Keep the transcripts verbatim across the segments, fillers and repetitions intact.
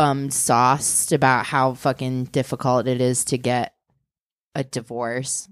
bummed sauced about how fucking difficult it is to get a divorce.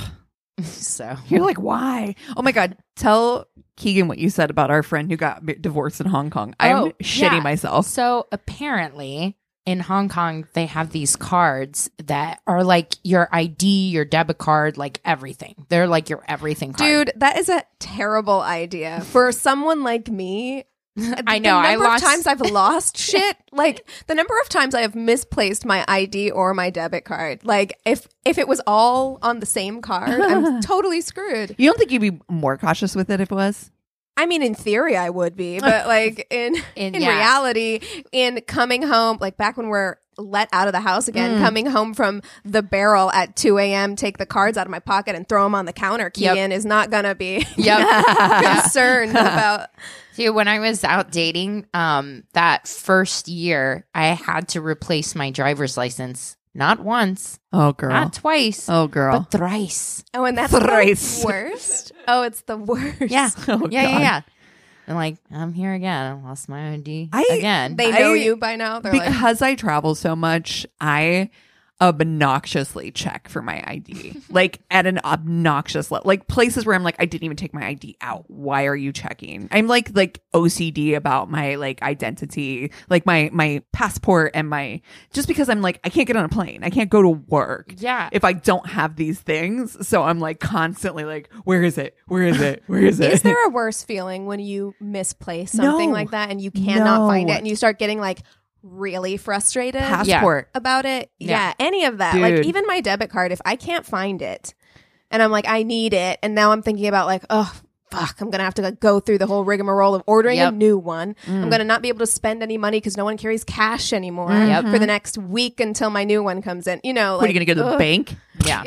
So you're like, why? Oh my God. Tell Keegan what you said about our friend who got divorced in Hong Kong. I'm oh, shitting yeah. myself. So apparently in Hong Kong, they have these cards that are like your I D, your debit card, like everything. They're like your everything card. Dude, that is a terrible idea for someone like me. I know. The I number lost of times I've lost shit, like the number of times I have misplaced my I D or my debit card. Like if if it was all on the same card, I'm totally screwed. You don't think you'd be more cautious with it if it was? I mean, in theory, I would be, but like in in, in yeah. reality, in coming home, like back when we're let out of the house again, Mm. coming home from the barrel at two a.m., take the cards out of my pocket and throw them on the counter. Keegan Yep. is not gonna be Yep. concerned about. Dude, when I was out dating, um, that first year, I had to replace my driver's license. Not once, Oh, girl. not twice, oh, girl. but thrice. Oh, and that's Thrice. the worst. Oh, it's the worst. Yeah. Oh, yeah, yeah, God. yeah. And like, I'm here again. I lost my I D I- again. They know I- you by now. They're like, Because I travel so much, I obnoxiously check for my I D. Like at an obnoxious level. Like places where I'm like, I didn't even take my I D out. Why are you checking? I'm like like O C D about my like identity, like my my passport and my just because I'm like, I can't get on a plane. I can't go to work. Yeah. If I don't have these things. So I'm like constantly like, where is it? Where is it? Where is it? is there a worse feeling when you misplace something No. like that and you cannot No. find it and you start getting like really frustrated passport? about it? Yeah. Yeah, any of that. Like Dude. even my debit card, if I can't find it and I'm like, I need it, and now I'm thinking about like, oh, fuck, I'm going to have to go through the whole rigmarole of ordering Yep. a new one. Mm. I'm going to not be able to spend any money because no one carries cash anymore Yep. for the next week until my new one comes in. You know, like, What are you gonna go to the ugh. bank? Yeah.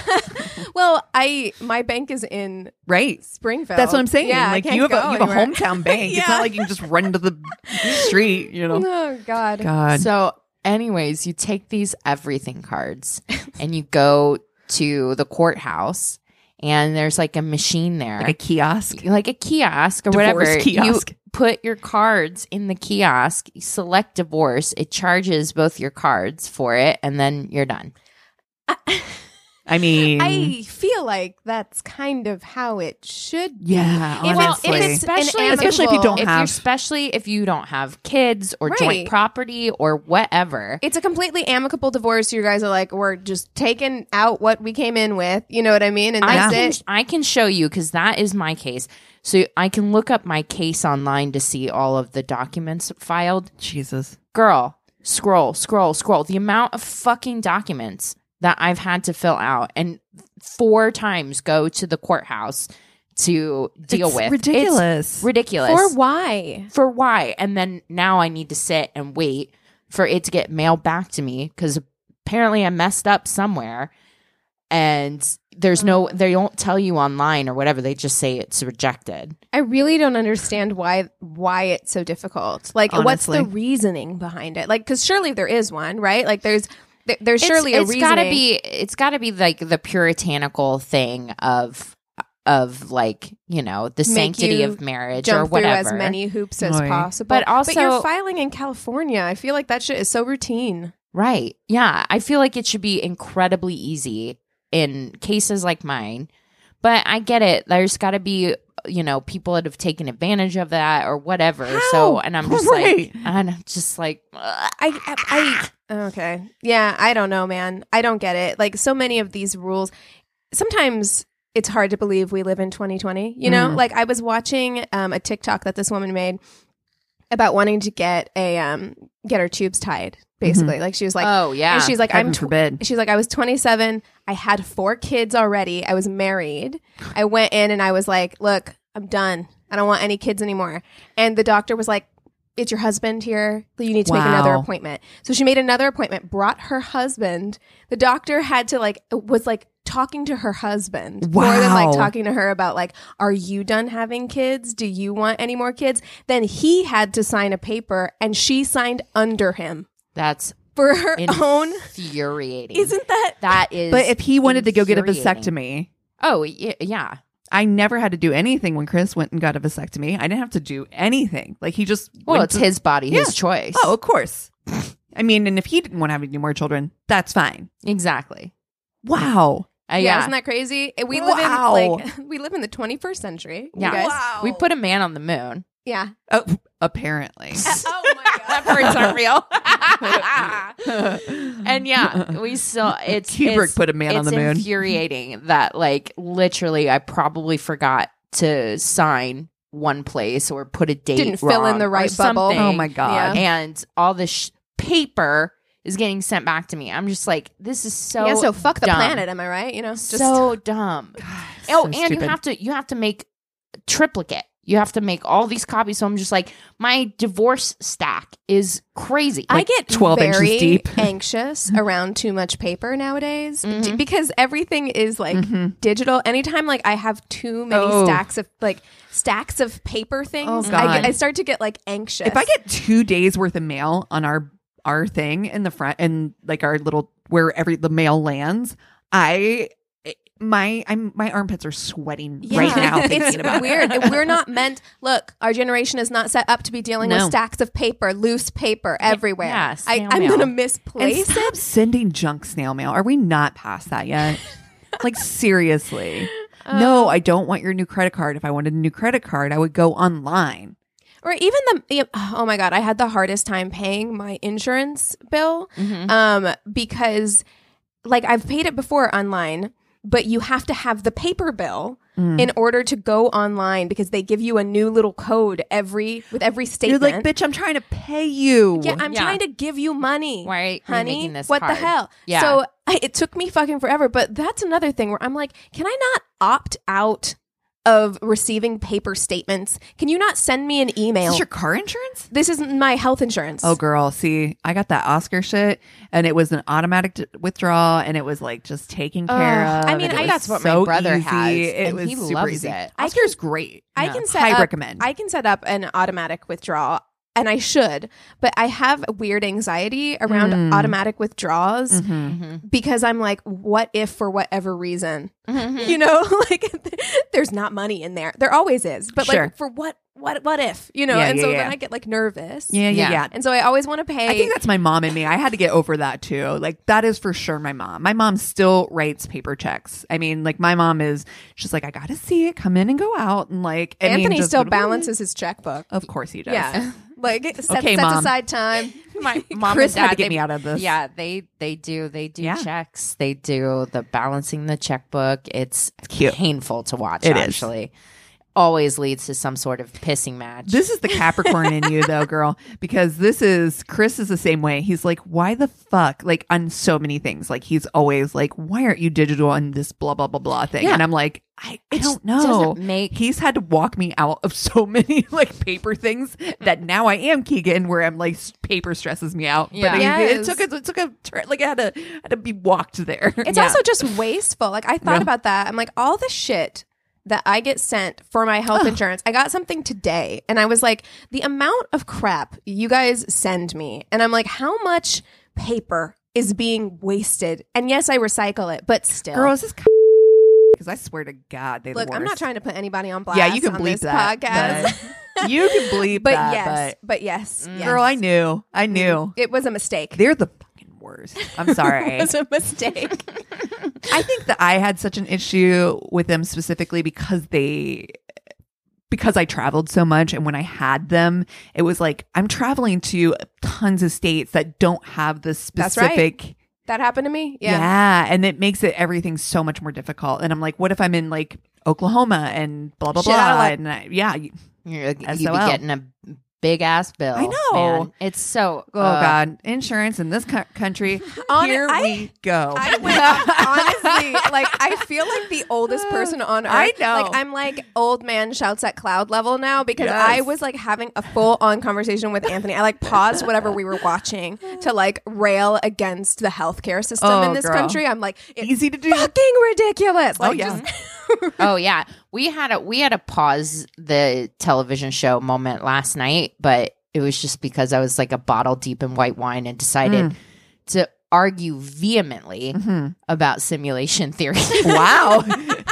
Well, I my bank is in Right. Springfield. That's what I'm saying. Yeah, I like can't you have a go you have a anywhere. hometown bank. It's Yeah. not like you can just run to the street, you know. Oh God. God. So, anyways, you take these everything cards and you go to the courthouse, and there's like a machine there, Like a kiosk. like a kiosk or Divorce whatever. kiosk. You put your cards in the kiosk, you select divorce, it charges both your cards for it, and then you're done. I mean, I feel like that's kind of how it should be. yeah, If it's- honestly. if it's Especially, an Especially if you don't if have- you're, especially if you don't have kids or Right. joint property or whatever. It's a completely amicable divorce. You guys are like, we're just taking out what we came in with. You know what I mean? And I that's can, it. I can show you because that is my case. So I can look up my case online to see all of the documents filed. Jesus. Girl, scroll, scroll, scroll. The amount of fucking documents that I've had to fill out and four times go to the courthouse to deal It's with. ridiculous. It's ridiculous. For why? For why? And then now I need to sit and wait for it to get mailed back to me because apparently I messed up somewhere. And there's no, they don't tell you online or whatever. They just say it's rejected. I really don't understand why why it's so difficult. Like, what's Honestly. the reasoning behind it? Like, because surely there is one, right? Like, there's there, there's surely it's, a it's reasoning. gotta be it's gotta be like the puritanical thing of of like, you know, the Make sanctity you of marriage jump or whatever. through as many hoops as Right. possible. But also- but you're filing in California. I feel like that shit is so routine. Right. Yeah. I feel like it should be incredibly easy in cases like mine. But I get it. There's got to be, you know, people that have taken advantage of that or whatever. So, and I'm just Right. like, and I'm just like, ugh. I, I, I, okay. Yeah, I don't know, man. I don't get it. Like, so many of these rules, sometimes it's hard to believe we live in twenty twenty, you know? Mm. Like, I was watching um, a TikTok that this woman made about wanting to get a, um, get her tubes tied, basically. Like, she was like, oh, yeah. and she's like, Heaven I'm, tw- forbid. she's like, I was twenty-seven. I had four kids already. I was married. I went in and I was like, look, I'm done. I don't want any kids anymore. And the doctor was like, it's your husband here. You need to make another Wow. appointment. So she made another appointment, brought her husband. The doctor had to like, was like talking to her husband more than like Wow. talking to her about like, are you done having kids? Do you want any more kids? Then he had to sign a paper and she signed under him That's for her own. infuriating. Isn't that? that is. But if he wanted to go get a infuriating. vasectomy, Oh, y- yeah. I never had to do anything when Chris went and got a vasectomy. I didn't have to do anything. Like he just Well, went it's to- his body, his Yeah. choice. Oh, of course. I mean, and if he didn't want to have any more children, that's fine. Exactly. Wow. Uh, Yeah, yeah. isn't that crazy? We live Wow. in like we live in the twenty-first century. you Yeah. guys. Wow. We put a man on the moon. Yeah. Oh, apparently. Oh my That part's not real. And yeah, we still it's Kubrick it's, put a man on it's the moon. infuriating that like literally I probably forgot to sign one place or put a date Didn't fill in wrong the or right bubble. something. Oh my God. And all this sh- paper is getting sent back to me. I'm just like, this is so yeah, so fuck the dumb. planet, am I right? You know, just so dumb. so oh, and stupid. you have to you have to make triplicate. You have to make all these copies. So I'm just like, my divorce stack is crazy. I Like, get twelve inches very deep. anxious around too much paper nowadays Mhm. d- because everything is like Mhm. digital. Anytime like I have too many Oh. stacks of like stacks of paper things, Oh, I, God. get- I start to get like anxious. If I get two days worth of mail on our our thing in the front and like our little where every the mail lands, I my I'm my armpits are sweating Yeah. right now thinking it's about weird. it. We're not meant. Look, our generation is not set up to be dealing No. with stacks of paper, loose paper everywhere. yeah, I, snail I'm mail. gonna And misplace stop it. sending junk snail mail. Are we not past that yet? Like seriously. No, I don't want your new credit card. If I wanted a new credit card, I would go online. Or even the oh my god, I had the hardest time paying my insurance bill Mhm. um because like I've paid it before online, but you have to have the paper bill Mm. in order to go online because they give you a new little code every with every You're statement. like, bitch, I'm trying to pay you. yeah, I'm Yeah. trying to give you money. Why are you honey? making this what hard? the hell? Yeah. So I, it took me fucking forever, but that's another thing where I'm like, can I not opt out of receiving paper statements? Can you not send me an Is email? this your car insurance? This is my health insurance. Oh, girl. See, I got that Oscar shit, and it was an automatic d- withdrawal, and it was like just taken care Ugh. of. I mean, and it I- was that's what so my brother easy. has, It and was he super loves easy. it. I Oscar's great. I No. can set High up, recommend. I can set up an automatic withdrawal, and I should, but I have weird anxiety around Mm. automatic withdrawals Mhm. Mhm. because I'm like, what if for whatever reason, Mhm. you know, like there's not money in there. There always is, but Sure. like for what, what, what if, you know? Yeah, and yeah, so yeah. then I get like nervous. Yeah, yeah, Yeah. yeah. And so I always want to pay. I think that's my mom and me. I had to get over that too. Like that is for sure my mom. My mom still writes paper checks. I mean, like my mom is she's like, I gotta see it come in and go out, and like I mean, Anthony just- still balances his checkbook. Of course he does. Yeah. Like set, Okay, sets Mom. aside time. My mom Chris and dad, had to get they- me out of this. Yeah, they they do they do Yeah. checks. They do the balancing the checkbook. It's cute. painful to watch. It is. actually, always leads to some sort of pissing match. This is the Capricorn in you, though, girl, because this is Chris is the same way. He's like, why the fuck? Like, on so many things. Like, he's always like, why aren't you digital on this blah, blah, blah, blah thing? Yeah. And I'm like, I, I It don't just know. doesn't make- He's had to walk me out of so many like paper things that now I am Keegan, where I'm like, s- paper stresses me out. Yeah. But it, Yes. it took a, it took a, tur- like, I had to, had to be walked there. It's Yeah. also just wasteful. Like I thought Yeah. about that. I'm like, all the shit that I get sent for my health insurance. I got something today and I was like, the amount of crap you guys send me. And I'm like, how much paper is being wasted? And yes, I recycle it, but still. Girl, is this because I swear to God, they Look, the I'm not worst. trying to put anybody on blast. Yeah, you can on bleep this that. podcast. but- you can bleep But that. yes, but but yes, yes. Girl, I knew. I knew. It was a mistake. They're the fucking worst. I'm sorry. It was a mistake. I think that I had such an issue with them specifically because they because I traveled so much, and when I had them, it was like I'm traveling to tons of states that don't have the That's right. specific That happened to me. yeah. Yeah. and it makes it everything so much more difficult. And I'm like, what if I'm in like Oklahoma and blah blah Shit out of blah? luck. And I, yeah, You're, you'd be S O L. getting a big ass bill. I know. man. It's so. oh uh, god, insurance in this co- country. On- Here I- we go. I went honestly, like I feel like the oldest person on earth. I know. Like I'm like old man shouts at cloud level now because Yes. I was like having a full on conversation with Anthony. I like paused whatever we were watching to like rail against the healthcare system Oh, in this girl. country. I'm like, it's Easy to do. fucking ridiculous. Like, Oh, yeah. just- Oh yeah, we had a we had to pause the television show moment last night, but it was just because I was like a bottle deep in white wine and decided Mm. to argue vehemently Mhm. about simulation theory. Wow.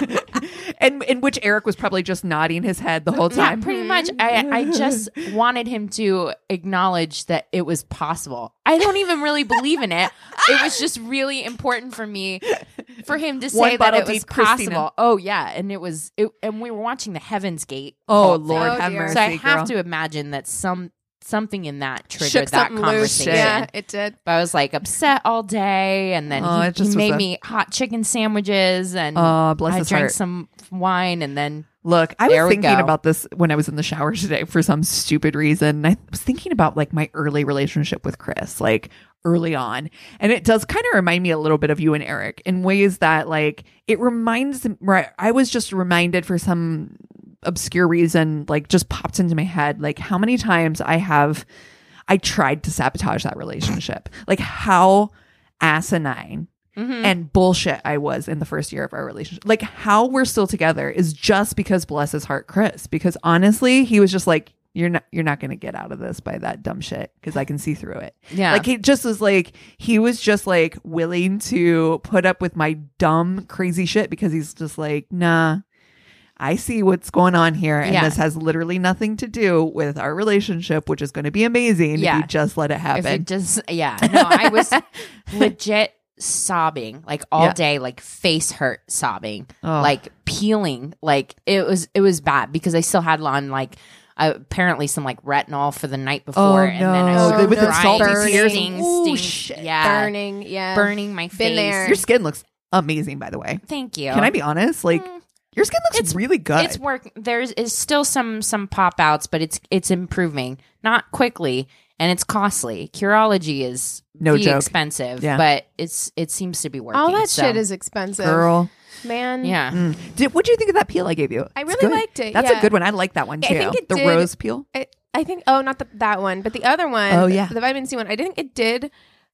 and in which Eric was probably just nodding his head the whole Yeah, time. pretty much. I, I just wanted him to acknowledge that it was possible. I don't even really believe in it. It was just really important for me for him to One say that bottle it was deep, Christina. possible. Oh yeah, and it was. It, and we were watching the Heaven's Gate. Oh cult Lord, Oh, have dear. mercy, so I have girl. to imagine that some something in that triggered Shook that something loose. conversation. Yeah, it did. But I was like upset all day, and then Oh, he, it just he was made a- me hot chicken sandwiches, and Oh, bless I his drank heart. some wine, and then Look, I There was we thinking go. about this when I was in the shower today for some stupid reason. I was thinking about like my early relationship with Chris, like early on. And it does kind of remind me a little bit of you and Eric in ways that like it reminds right. I was just reminded for some obscure reason, like just popped into my head, like how many times I have I tried to sabotage that relationship. Like how asinine mm-hmm. and bullshit I was in the first year of our relationship. Like how we're still together is just because bless his heart, Chris. Because honestly, he was just like, you're not you're not gonna get out of this by that dumb shit because I can see through it. yeah, Like it just was like he was just like willing to put up with my dumb, crazy shit because he's just like, nah. I see what's going on here, and Yeah. this has literally nothing to do with our relationship, which is going to be amazing Yeah. if you just let it if happen. it just yeah, no, I was legit sobbing like all Yeah. day, like face hurt sobbing, Oh. like peeling, like it was it was bad because I still had on like. Uh, apparently some like retinol for the night before, Oh, and then I no. started The- with the crying, salty tears? sting, Ooh, sting, shit. yeah, Burning, yeah. burning my face. there. Your skin looks amazing, by the way. Thank you. Can I be honest? Like Mm. your skin looks It's- really good. It's work. There's is still some some pop outs, but it's it's improving, not quickly, and it's costly. Curology is No fee joke. expensive, Yeah. but it's it seems to be working. All that so- shit is expensive. Girl. Man. yeah. Mm. Did, what do you think of that peel I gave you? I It's really good. liked it, That's yeah. a good one. I like that one too. I think it the did- rose peel. I, I think, oh, not the, that one, but the other one. Oh, yeah. The vitamin C one. I think it did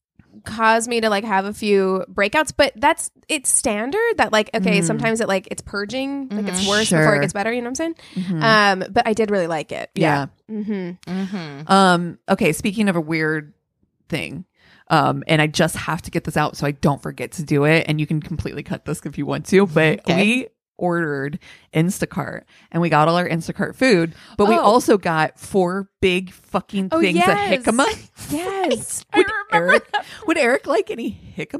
cause me to like have a few breakouts, but that's, it's standard that like, okay, Mm. sometimes it like, it's purging, like it's Mhm. worse before Sure. it gets better. You know what I'm saying? Mhm. Um, but I did really like it. yeah. Mm-hmm. Mm-hmm. Um. Okay. Speaking of a weird thing, um, and I just have to get this out so I don't forget to do it. And you can completely cut this if you want to, but Okay. we ordered Instacart and we got all our Instacart food, but we Oh. also got four big fucking Oh, things of yes. jicama. Yes. Would Eric, would Eric like any jicama?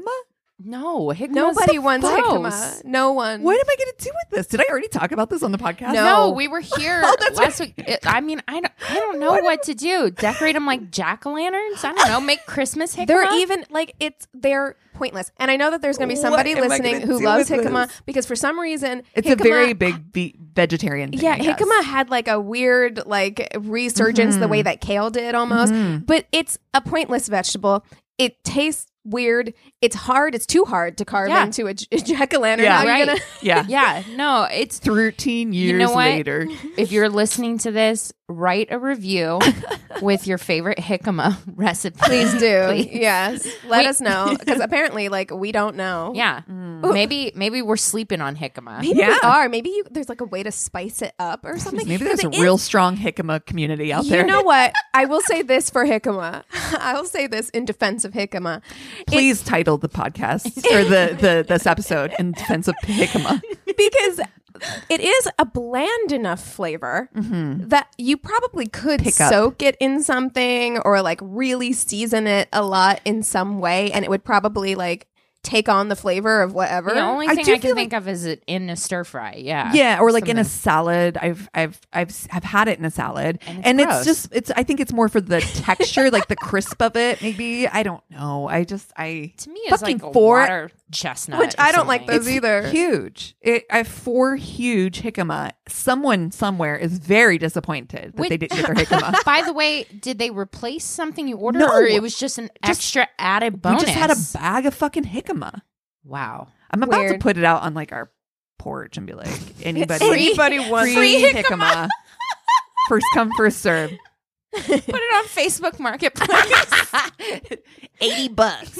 No, Hikma's Nobody wants gross. jicama. No one. What am I going to do with this? Did I already talk about this on the podcast? No. No, we were here Oh, that's last week. It- I mean, I don't, I don't know what to do. Decorate them like jack o' lanterns. I don't know. Make Christmas Hikma. They're even like it's they're pointless, and I know that there's going to be What somebody am I listening gonna who do loves with jicama this? because for some reason It's a jicama- very big ve- vegetarian thing. Yeah, I guess. jicama had like a weird like resurgence the way that kale did almost, Mhm. but it's a pointless vegetable. It tastes weird. It's hard. It's too hard to carve Yeah. into a, j- a jack o' lantern. Yeah. How are you Right. gonna? Yeah. yeah, no, it's thirteen years You know what? later. if you're listening to this, write a review with your favorite jicama recipe. Please do. Please. Yes, let Wait. us know because apparently, like we don't know. Yeah, maybe maybe we're sleeping on jicama. Maybe Yeah. we are. Maybe you, there's like a way to spice it up or something. Maybe there's a 'Cause it real is- strong jicama community out there. You know what? I will say this for jicama. I will say this in defense of jicama. Please title the podcast or the, the this episode in defense of jicama. Because it is a bland enough flavor that you probably could Pick up. soak it in something or like really season it a lot in some way, and it would probably like take on the flavor of whatever. The only I thing do I, can feel think of is it in a stir fry. Yeah, Yeah, or like in a Something. salad. I've I've I've I've had it in a salad, And and it's it's, gross. just it's. I think it's more for the texture, like the crisp of it. Maybe I don't know. I just I To me, it's fucking like a four- water chestnut, Which or I don't like something. those either. huge. It, I have four huge jicama. Someone somewhere is very disappointed that Wait. they didn't get their jicama. By the way, did they replace something you ordered, No. or it was just an Just- extra added We bonus? just had a bag of fucking jicama. wow. I'm about to Weird. put it out on like our porch and be like, anybody, Anybody wants free free jicama. First come, first serve. Put it on Facebook Marketplace. Eighty bucks.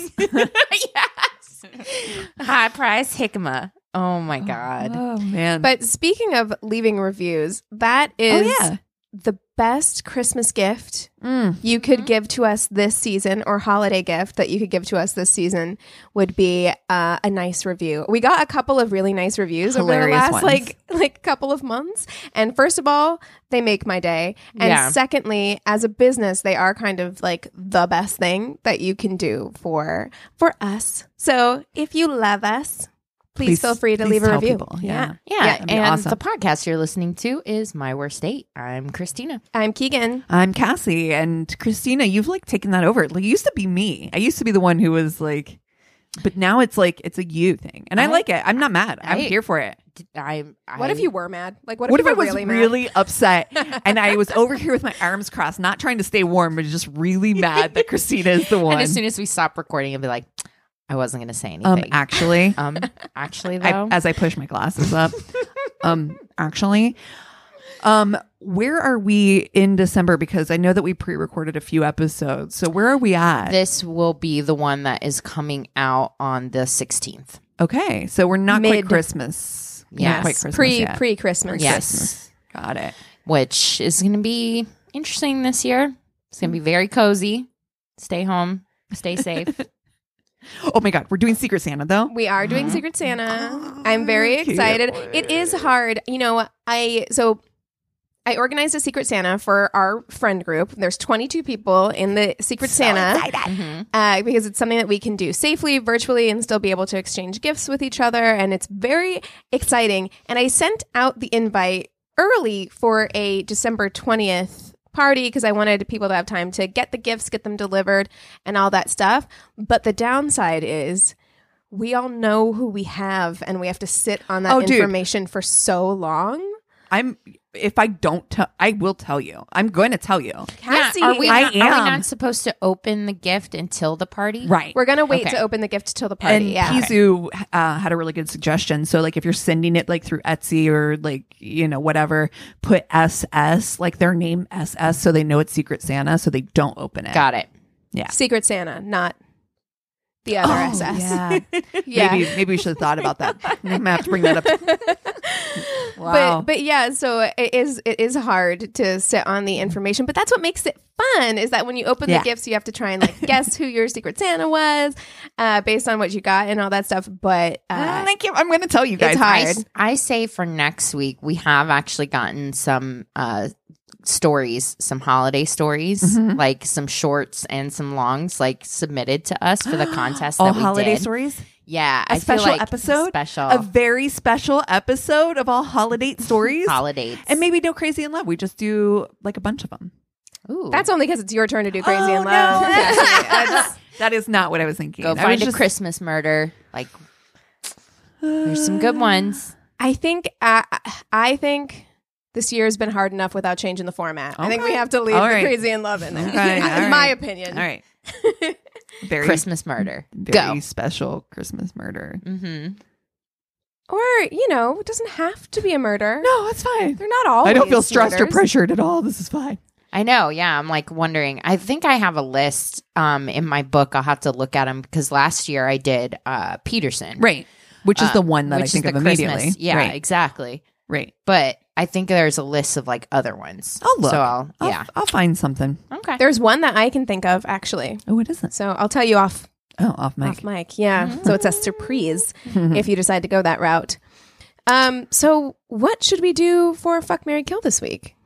yes. High price jicama. Oh my god. Oh man. But speaking of leaving reviews, that is oh yeah. the best Christmas gift Mm. you could give to us this season, or holiday gift that you could give to us this season, would be uh, a nice review. We got a couple of really nice reviews over the Hilarious last ones. like like couple of months. And first of all, they make my day. And Yeah. secondly, as a business, they are kind of like the best thing that you can do for for us. So if you love us, please, Please- feel free to please leave a tell review. people. Yeah. Yeah, that'd be and awesome. the podcast you're listening to is My Worst Date. I'm Christina. I'm Keegan. I'm Cassie, and Christina, you've like taken that over. Like, it used to be me. I used to be the one who was like, but now it's like it's a you thing, and I, I- like it. I'm not mad. I'm I- here for it. I, I What if you were mad? Like, what if What you if I were was really really, mad? upset and I was over here with my arms crossed, not trying to stay warm, but just really mad that Christina is the one? And as soon as we stop recording, I'll be like, I wasn't going to say um, anything. actually, Um, actually, I, though, as I push my glasses up, um, actually, um, where are we in December? Because I know that we pre-recorded a few episodes. So where are we at? this will be the one that is coming out on the sixteenth. Okay, so we're not quite Mid- Christmas. Not Yes. quite Christmas Pre yet. pre Christmas. Yes. Got it. Which is going to be interesting this year. It's going to be very cozy. Stay home. Stay safe. Oh my God, we're doing Secret Santa though. We are doing Secret Santa. I'm very Can't excited. wait. It is hard. You know, I so I organized a Secret Santa for our friend group. There's twenty-two people in the Secret Santa Mhm. uh, because it's something that we can do safely, virtually, and still be able to exchange gifts with each other. And it's very exciting. And I sent out the invite early for a December twentieth party because I wanted people to have time to get the gifts, get them delivered, and all that stuff. But the downside is we all know who we have, and we have to sit on that Oh, dude. information for so long. I'm. If I don't tell, I will tell you. I'm going to tell you. Cassie, Yeah, are we, I not, are we am. not supposed to open the gift until the party? Right. we're gonna wait Okay. to open the gift till the party. And yeah. Pizu uh, had a really good suggestion. So, like, if you're sending it like through Etsy or like you know whatever, put S S like their name S S so they know it's Secret Santa, so they don't open it. Got it. Yeah. Secret Santa, not the other S S. Yeah. Yeah. Maybe maybe we should have thought about that. I'm gonna have to bring that up. Wow. But but yeah, so it is it is hard to sit on the information, but that's what makes it fun. Is that when you open Yeah. the gifts, you have to try and like guess who your Secret Santa was, uh, based on what you got and all that stuff. But uh, Thank you. I'm going to tell you guys. it's I, hard. s- I say for next week, we have actually gotten some uh, stories, some holiday stories, Mhm. like some shorts and some longs, like submitted to us for the contest All that we holiday did. stories. Yeah, A I feel special like episode? special A very special episode of all holiday stories. holidays, And maybe no Crazy in Love. We just do like a bunch of them. Ooh. That's only because it's your turn to do Crazy Oh, in Love. no. Cassie. That's- That is not what I was thinking. Go I find was a just- Christmas murder. Like, there's some good ones. I think uh, I think this year has been hard enough without changing the format. I think we Okay. have to leave All the right. Crazy in Love in there. Okay, in all my right. opinion. All right. Very Christmas murder. very Go. special Christmas murder. Mm-hmm. Or, you know, it doesn't have to be a murder. No, it's fine. They're not all. I don't feel stressed or pressured at all. This is fine. I know. Yeah. I'm like wondering. I think I have a list um, in my book. I'll have to look at them because last year I did uh, Peterson. Right. Which is Uh, the one that I which think is of the immediately. Christmas. Yeah, Right. exactly. Right. But I think there's a list of like other ones. I'll look. So I'll, I'll, yeah. I'll find something. Okay. There's one that I can think of actually. Oh, it isn't. So I'll tell you off Oh, off mic. off mic. Yeah. So it's a surprise if you decide to go that route. Um. So what should we do for Fuck, Marry, Kill this week?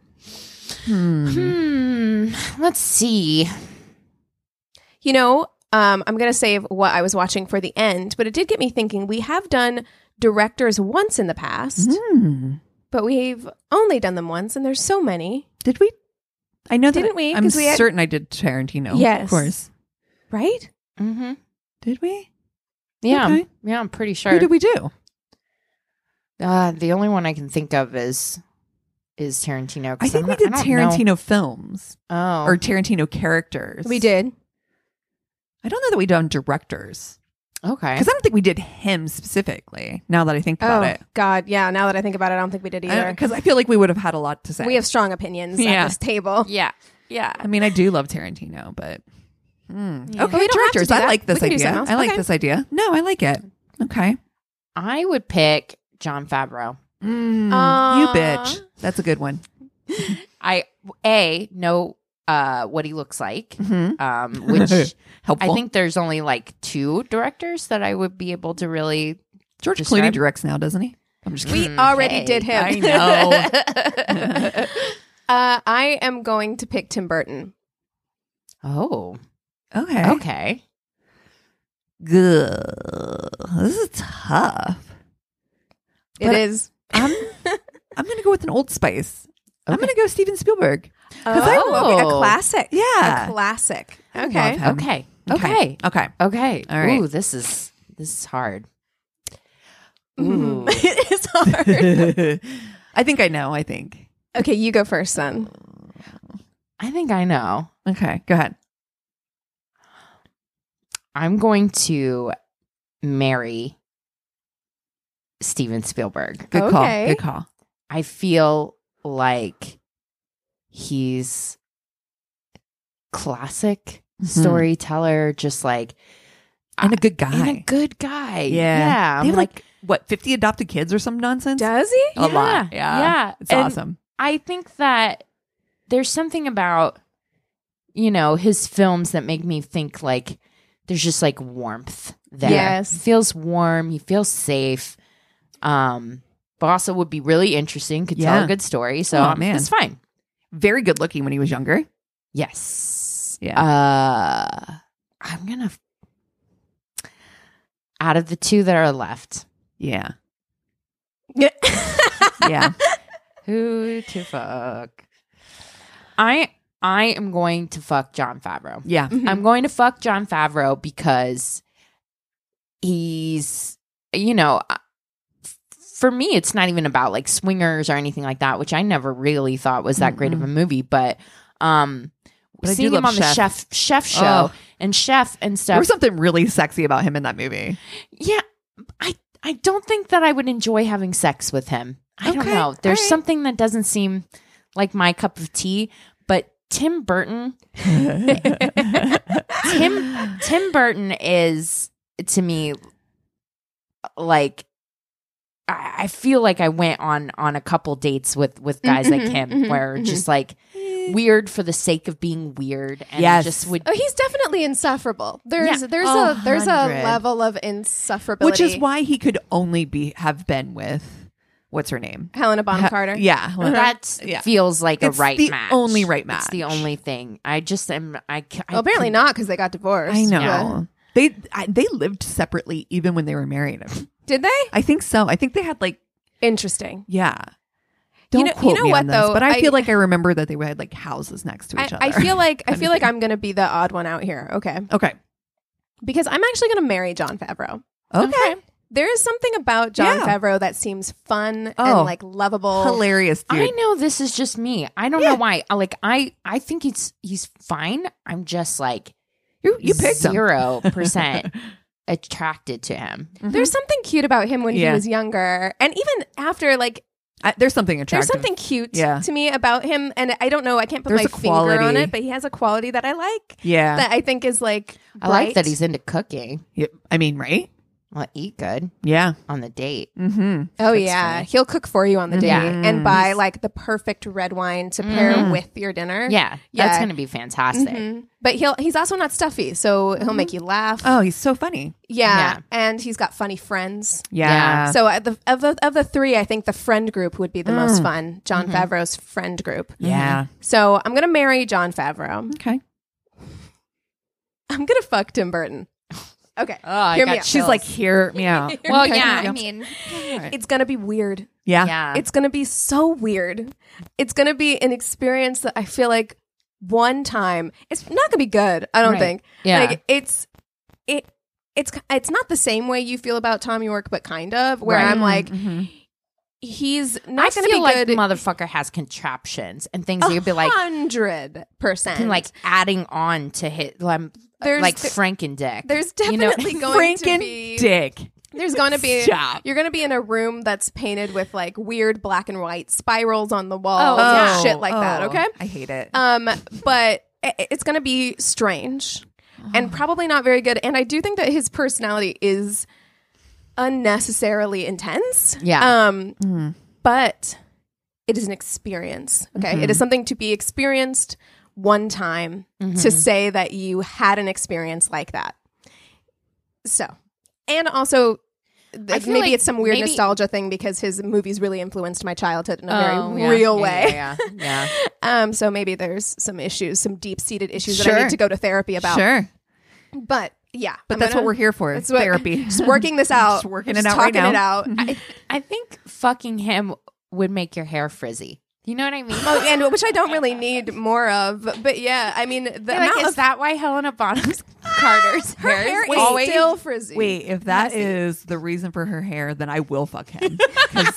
Hmm. Let's see. You know, um, I'm gonna save what I was watching for the end, but it did get me thinking. We have done directors once in the past, Hmm. but we've only done them once, and there's so many, Did we? I know that Didn't we? I'm 'Cause we had- certain I did Tarantino. Yes. Of course. right? Mm-hmm. Did we? Yeah. Okay. Yeah. I'm pretty sure. Who did we do? Uh, the only one I can think of is is Tarantino. 'cause I think I'm we not- did don't Tarantino know. films Oh. or Tarantino characters. We did. I don't know that we done directors Okay. because I don't think we did him specifically. Now that I think about oh it, God, yeah. Now that I think about it, I don't think we did either. because I, feel like we would have had a lot to say. We have strong opinions Yeah. at this table. Yeah. Yeah. I mean, I do love Tarantino, but mm. Yeah. okay, But we don't have to directors. do I that. like this We can do idea. something else. I like Okay. this idea. No, I like it. Okay. I would pick John Favreau. Mm, Aw. you bitch. That's a good one. I a know uh, what he looks like, Mhm. um, which Helpful. I think there's only like two directors that I would be able to really. George describe- Clooney directs now, doesn't he? I'm just We kidding. Mm, already hey, did him. I know. uh, I am going to pick Tim Burton. Oh, Okay. okay. Good. This is tough. It But- is. I'm I'm gonna go with an Old Spice. I'm Okay. gonna go Steven Spielberg. Oh, I- okay, a Oh. classic. Yeah. A classic. I love Okay. him. Okay. Okay. Okay. Okay. All right. Ooh, this is this is hard. Mm. Ooh. It's hard. I think I know. I think. Okay, you go first, son. I think I know. Okay. Go ahead. I'm going to marry Steven Spielberg. Good Okay. call. Good call. I feel like he's classic Mhm. storyteller, just like And a good guy. and a good guy. Yeah. yeah. They I'm have like, like what fifty adopted kids or some nonsense. Does he? A lot. Yeah, Yeah. yeah. It's And awesome. I think that there's something about, you know, his films that make me think like there's just like warmth there. Yes. He feels warm. He feels safe. Um, but also would be really interesting. Could tell Yeah. a good story. So Oh, um, man. it's fine. Very good looking when he was younger. Yes. Yeah. Uh, I'm gonna. Out of the two that are left, Yeah. Yeah. Yeah. who to fuck? I I am going to fuck Jon Favreau. Yeah. I'm going to fuck Jon Favreau because he's, you know, uh, for me, it's not even about like swingers or anything like that, which I never really thought was that great of a movie. But, um, But I do seeing him love on the Chef. chef chef show Oh. and Chef and There stuff, was something really sexy about him in that movie. yeah, I I don't think that I would enjoy having sex with him. I don't Okay, know. There's all right. something that doesn't seem like my cup of tea. But Tim Burton. Tim Tim Burton is to me like I, I feel like I went on on a couple dates with with guys like Mhm, him mhm, where mhm. just like weird for the sake of being weird and Yes. just would Oh, he's definitely insufferable. There's Yeah. there's A a there's a hundred. level of insufferability. Which is why he could only be have been with what's her name? Helena Bonham Ha- Carter. Yeah. that Yeah. feels like It's a right the match. only right It's the match. only thing. I just am. I, ca- I Well, apparently can- not because they got divorced. I know. Yeah. They I, they lived separately even when they were married. Did they? I think so. I think they had like Interesting. yeah. Don't know- you quote know me what, on this, though? but I, I- feel like I remember that they had like houses next to I, each other. I feel like I Kind feel of like thing. I'm gonna be the odd one out here. Okay, okay. because I'm actually gonna marry Jon Favreau. Okay. There is something about Jon Yeah. Favreau that seems fun Oh. and like lovable. Hilarious, dude. I know this is just me. I don't Yeah. know why. I- Like I, I think he's he's fine. I'm just like You you picked him. zero percent attracted to him. There's something cute about him when Yeah. he was younger, and even after. Like, I, there's something there's attractive. something cute Yeah. to me about him, and I don't know. I can't put There's my a finger on quality. it, but he has a quality that I like. Yeah. That I think is like. I like bright. that he's into cooking. Yep. I mean, right? Well, eat good Yeah. on the date. Mm-hmm. Oh Fits yeah, me. he'll cook for you on the date Yeah. and buy like the perfect red wine to pair Mhm. with your dinner. Yeah, Yeah. that's gonna be fantastic. Mhm. But he'll he's also not stuffy, so he'll make you laugh. Oh, he's so funny. yeah. Yeah. And he's got funny friends. Yeah. So uh, the, of the of the three, I think the friend group would be the Mm. most fun. John Mhm. Favreau's friend group. yeah. So I'm gonna marry John Favreau. Okay. I'm gonna fuck Tim Burton. Okay. Oh, I Hear me got out. She's like, hear me out. well, Okay. yeah. Yeah. I mean, It's gonna be weird. Yeah. yeah. It's going to be so weird. It's going to be an experience that I feel like one time it's not going to be good. I don't Right. think. Yeah. Like it's it it's it's not the same way you feel about Tom York, but kind of where Right. I'm like Mhm. he's I not going to feel be like good. the motherfucker has contraptions and things that you'd be like, hundred percent. like adding on to hit um, There's like th- Franken dick. there's you know? definitely going to Franken be dick. there's going to be Stop. you're going to be in a room that's painted with like weird black and white spirals on the walls Oh, and yeah. shit like that. Oh, Okay. I hate it. Um, but i- it's going to be strange and probably not very good. And I do think that his personality is unnecessarily intense. Yeah. Um, Mhm. but it is an experience. Okay. Mm-hmm. It is something to be experienced one time mm-hmm. to say that you had an experience like that. So, and also, th- maybe like it's some weird maybe, nostalgia thing because his movies really influenced my childhood in a oh, very yeah, real yeah, way. Yeah, yeah. yeah. um. So maybe there's some issues, some deep-seated issues Sure. that I need to go to therapy about. Sure. But yeah, but I'm that's gonna, what we're here for. That's what, therapy. Just working this out. Just working just it out right talking now. it out. I, I think fucking him would make your hair frizzy. You know what I mean? Oh, and which I don't really need more of. But yeah, I mean, the You're like, amount is of, that why Helena Bonham Carter's her hair, hair is is always still frizzy? Wait, if that Messy. is the reason for her hair, then I will fuck him. 'Cause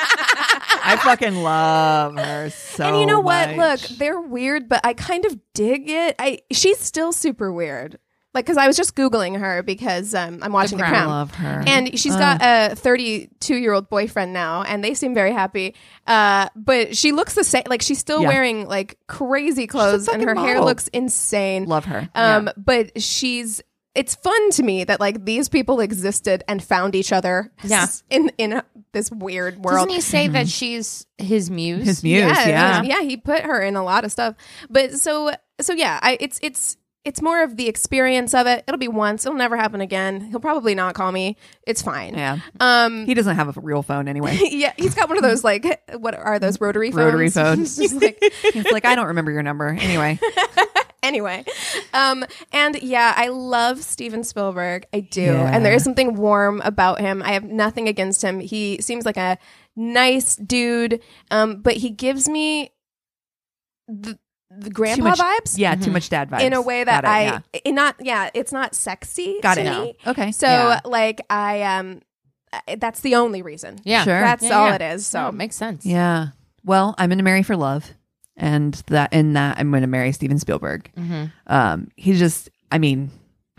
I fucking love her so And you know what? much. Look, they're weird, but I kind of dig it. I she's still super weird. Like, because I was just Googling her because um, I'm watching The Crown. Crown. I love her. And she's Uh. got a thirty-two-year-old boyfriend now, and they seem very happy. Uh, but she looks the same. Like, she's still Yeah. wearing, like, crazy clothes, and fucking her hair model. looks insane. Love her. Um, Yeah. But she's... It's fun to me that, like, these people existed and found each other Yeah. in, in this weird world. Doesn't he say that she's his muse? His muse, yeah. yeah, he put her in a lot of stuff. But so, so yeah, I, it's it's it's more of the experience of it. It'll be once. It'll never happen again. He'll probably not call me. It's fine. Yeah. Um. He doesn't have a real phone anyway. Yeah, he's got one of those like what are those rotary phones? Rotary phones. Just like, He's like, I don't remember your number. Anyway. anyway, um, and yeah, I love Steven Spielberg. I do, Yeah. and there is something warm about him. I have nothing against him. He seems like a nice dude, um, but he gives me the the grandpa Too much- vibes. Yeah, too much dad vibes. In a way that Got it, I, yeah. it not, yeah, it's not sexy. Got to it. me. Okay. So, Yeah. like, I um, I- that's the only reason. Yeah. Sure. That's Yeah, all yeah. it is. So, So it makes sense. Yeah. Well, I'm going to marry for love. And that in that, I'm going to marry Steven Spielberg. Mm-hmm. Um, he's just, I mean,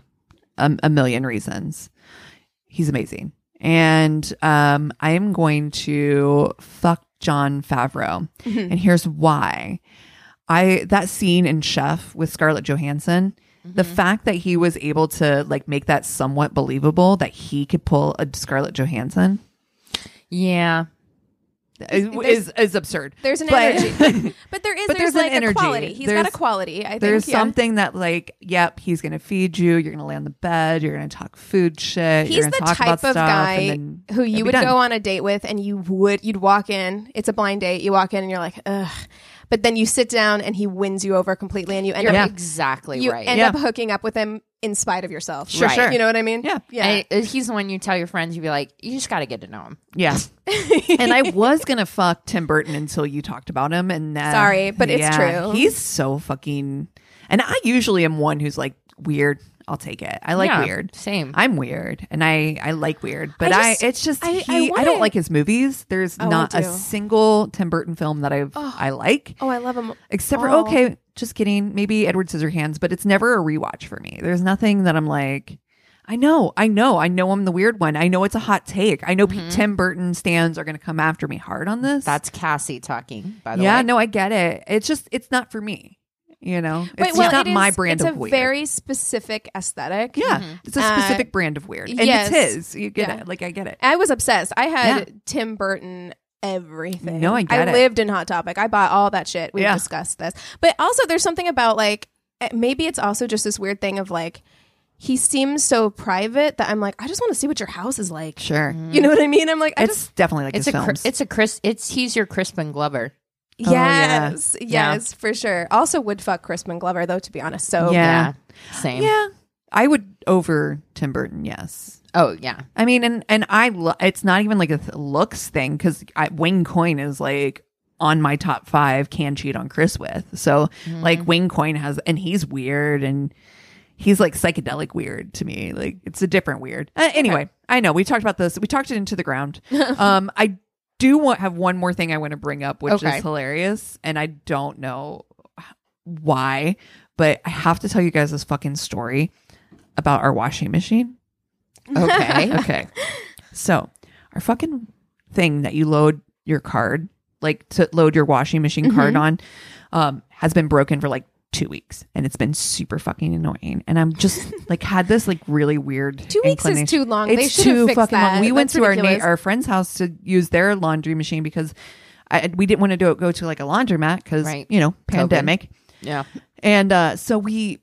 a, a million reasons. He's amazing. And um, I am going to fuck Jon Favreau. And here's why. I that scene in Chef with Scarlett Johansson, the fact that he was able to like make that somewhat believable that he could pull a Scarlett Johansson Yeah. is, is, is absurd. there's an But- energy, but there is But there's, there's an like energy. a quality. He's There's- got a quality. I think There's yeah. something that like, yep, he's going to feed you. You're going to lay on the bed. You're going to talk food shit. He's you're gonna the talk type about of stuff, guy and then who it'll you be would done. go on a date with, and you would you'd walk in. It's a blind date. You walk in, and you're like, ugh. But then you sit down, and he wins you over completely, and you end You're up exactly you right. end Yeah. up hooking up with him in spite of yourself. Sure, Right. sure. You know what I mean? Yeah. yeah. And it- he's the one you tell your friends, you'd be like, you just got to get to know him. Yeah. And I was going to fuck Tim Burton until you talked about him. And uh, Sorry, but it's yeah, true. He's so fucking. And I usually am one who's like weird. I'll take it. I like Yeah, weird. Same. I'm weird, and I I like weird, but I I, just- it's just I- he, I I, wanna- don't like his movies. There's Oh, I not a do. single Tim Burton film that I've I like. Oh, I love him. Except for Oh. okay, just kidding. Maybe Edward Scissorhands, but it's never a rewatch for me. There's nothing that I'm like. I know, I know, I know. I'm the weird one. I know it's a hot take. I know P- Tim Burton stans are going to come after me hard on this. That's Cassie talking, by the yeah, way. no, I get it. It's just it's not for me. You know, it's But, just well, not it my is- brand it's of a weird. very specific aesthetic. yeah, it's a Uh, specific brand of weird, and yes. it's his. You get Yeah. it? Like I get it. I was obsessed. I had Yeah. Tim Burton everything. No, I get I it. lived in Hot Topic. I bought all that shit. We've Yeah. discussed this. But also there's something about like eh, maybe it's also just this weird thing of like he seems so private that I'm like, I just want to see what your house is like. Sure, You know what I mean? I'm like, I it's just definitely like It's his a, cri- films. it's a Chris, it's, he's your Crispin Glover. Oh, yeah. yes, Yeah. yes, for sure. Also would fuck Crispin Glover though, to be honest. So Yeah. Same. yeah, I would over Tim Burton. Yes. Oh, yeah. I mean, and and I lo- it's not even like a th- looks thing because Wayne Coyne is like on my top five can cheat on Chris with. So like Wayne Coyne has, and he's weird and he's like psychedelic weird to me. Like it's a different weird. Uh, anyway, I know we talked about this. We talked it into the ground. um, I do want have one more thing I want to bring up, which Okay. is hilarious, and I don't know why, but I have to tell you guys this fucking story about our washing machine. Okay. Okay. So our fucking thing that you load your card, like to load your washing machine card on, um, has been broken for like two weeks and it's been super fucking annoying. And I'm just like had this like really weird Two weeks is inclination. too long. It's They should have too fixed fucking long. that. We went That's to our na- ridiculous. our friend's house to use their laundry machine because I, we didn't want to do it, go to like a laundromat because, Right. you know, pandemic. Yeah. And uh, so we,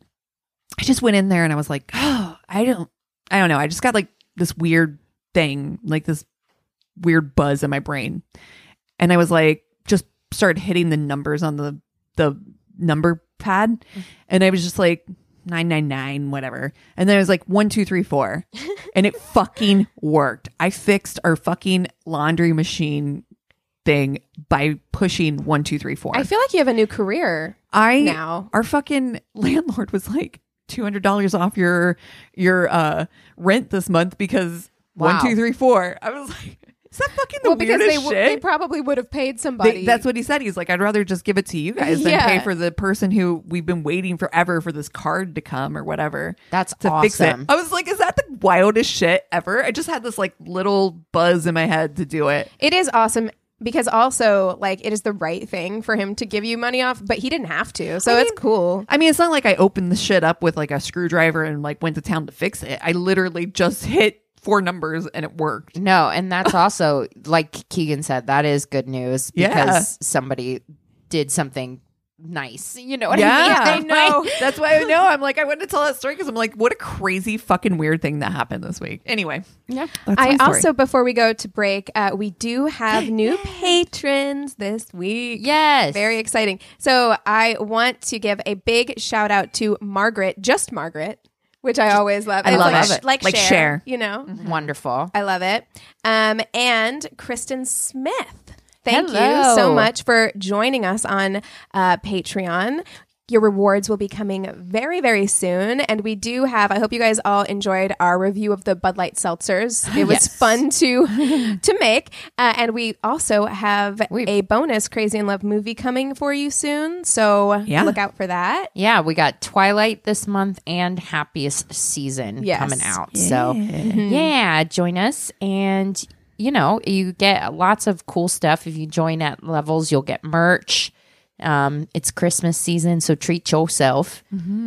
I just went in there and I was like, oh, I don't, I don't know. I just got like this weird thing, like this weird buzz in my brain. And I was like, just started hitting the numbers on the, the number pad. And I was just like, nine nine nine, whatever. And then it was like one, two, three, four. And it fucking worked. I fixed our fucking laundry machine thing by pushing one, two, three, four. I feel like you have a new career I now. Our fucking landlord was like two hundred dollars off your your uh rent this month because Wow. one, two, three, four. I was like, is that fucking the Well, because weirdest they, w- shit? they probably would have paid somebody. They- that's what he said. He's like, I'd rather just give it to you guys than Yeah. pay for the person who we've been waiting forever for this card to come or whatever. That's to awesome. fix it. I was like, is that the wildest shit ever? I just had this like little buzz in my head to do it. It is awesome because also like it is the right thing for him to give you money off, but he didn't have to. So I it's mean- cool. I mean, it's not like I opened the shit up with like a screwdriver and like went to town to fix it. I literally just hit four numbers and it worked. No, and that's also, like Keegan said, that is good news because Yeah. somebody did something nice. You know what Yeah, I mean? I know. That's why I know. I'm like, I wanted to tell that story because I'm like, what a crazy fucking weird thing that happened this week. Anyway, Yeah. that's I my story. also, before we go to break, uh, we do have new patrons this week. Yes. Very exciting. So I want to give a big shout out to Margaret, just Margaret, which I always love. I It's love like, it. Like, Like Cher, Cher. you know? Wonderful. I love it. Um, and Kristen Smith. Thank Hello. you so much for joining us on uh, Patreon. Your rewards will be coming very, very soon. And we do have, I hope you guys all enjoyed our review of the Bud Light seltzers. It was Yes. fun to to make. Uh, and we also have We- a bonus Crazy in Love movie coming for you soon. So Yeah. look out for that. Yeah, we got Twilight this month and Happiest Season Yes. coming out. So, yeah, join us. And, you know, you get lots of cool stuff. If you join at levels, you'll get merch. Um, it's Christmas season, so treat yourself.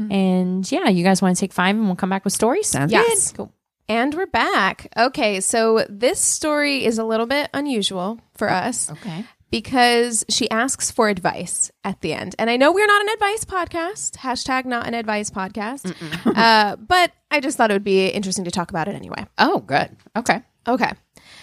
And, yeah, you guys want to take five and we'll come back with stories? Sounds Yes. good. Cool. And we're back. Okay, so this story is a little bit unusual for us. Okay. Because she asks for advice at the end. And I know we're not an advice podcast, hashtag not an advice podcast, uh, but I just thought it would be interesting to talk about it anyway. Oh, good. Okay. Okay.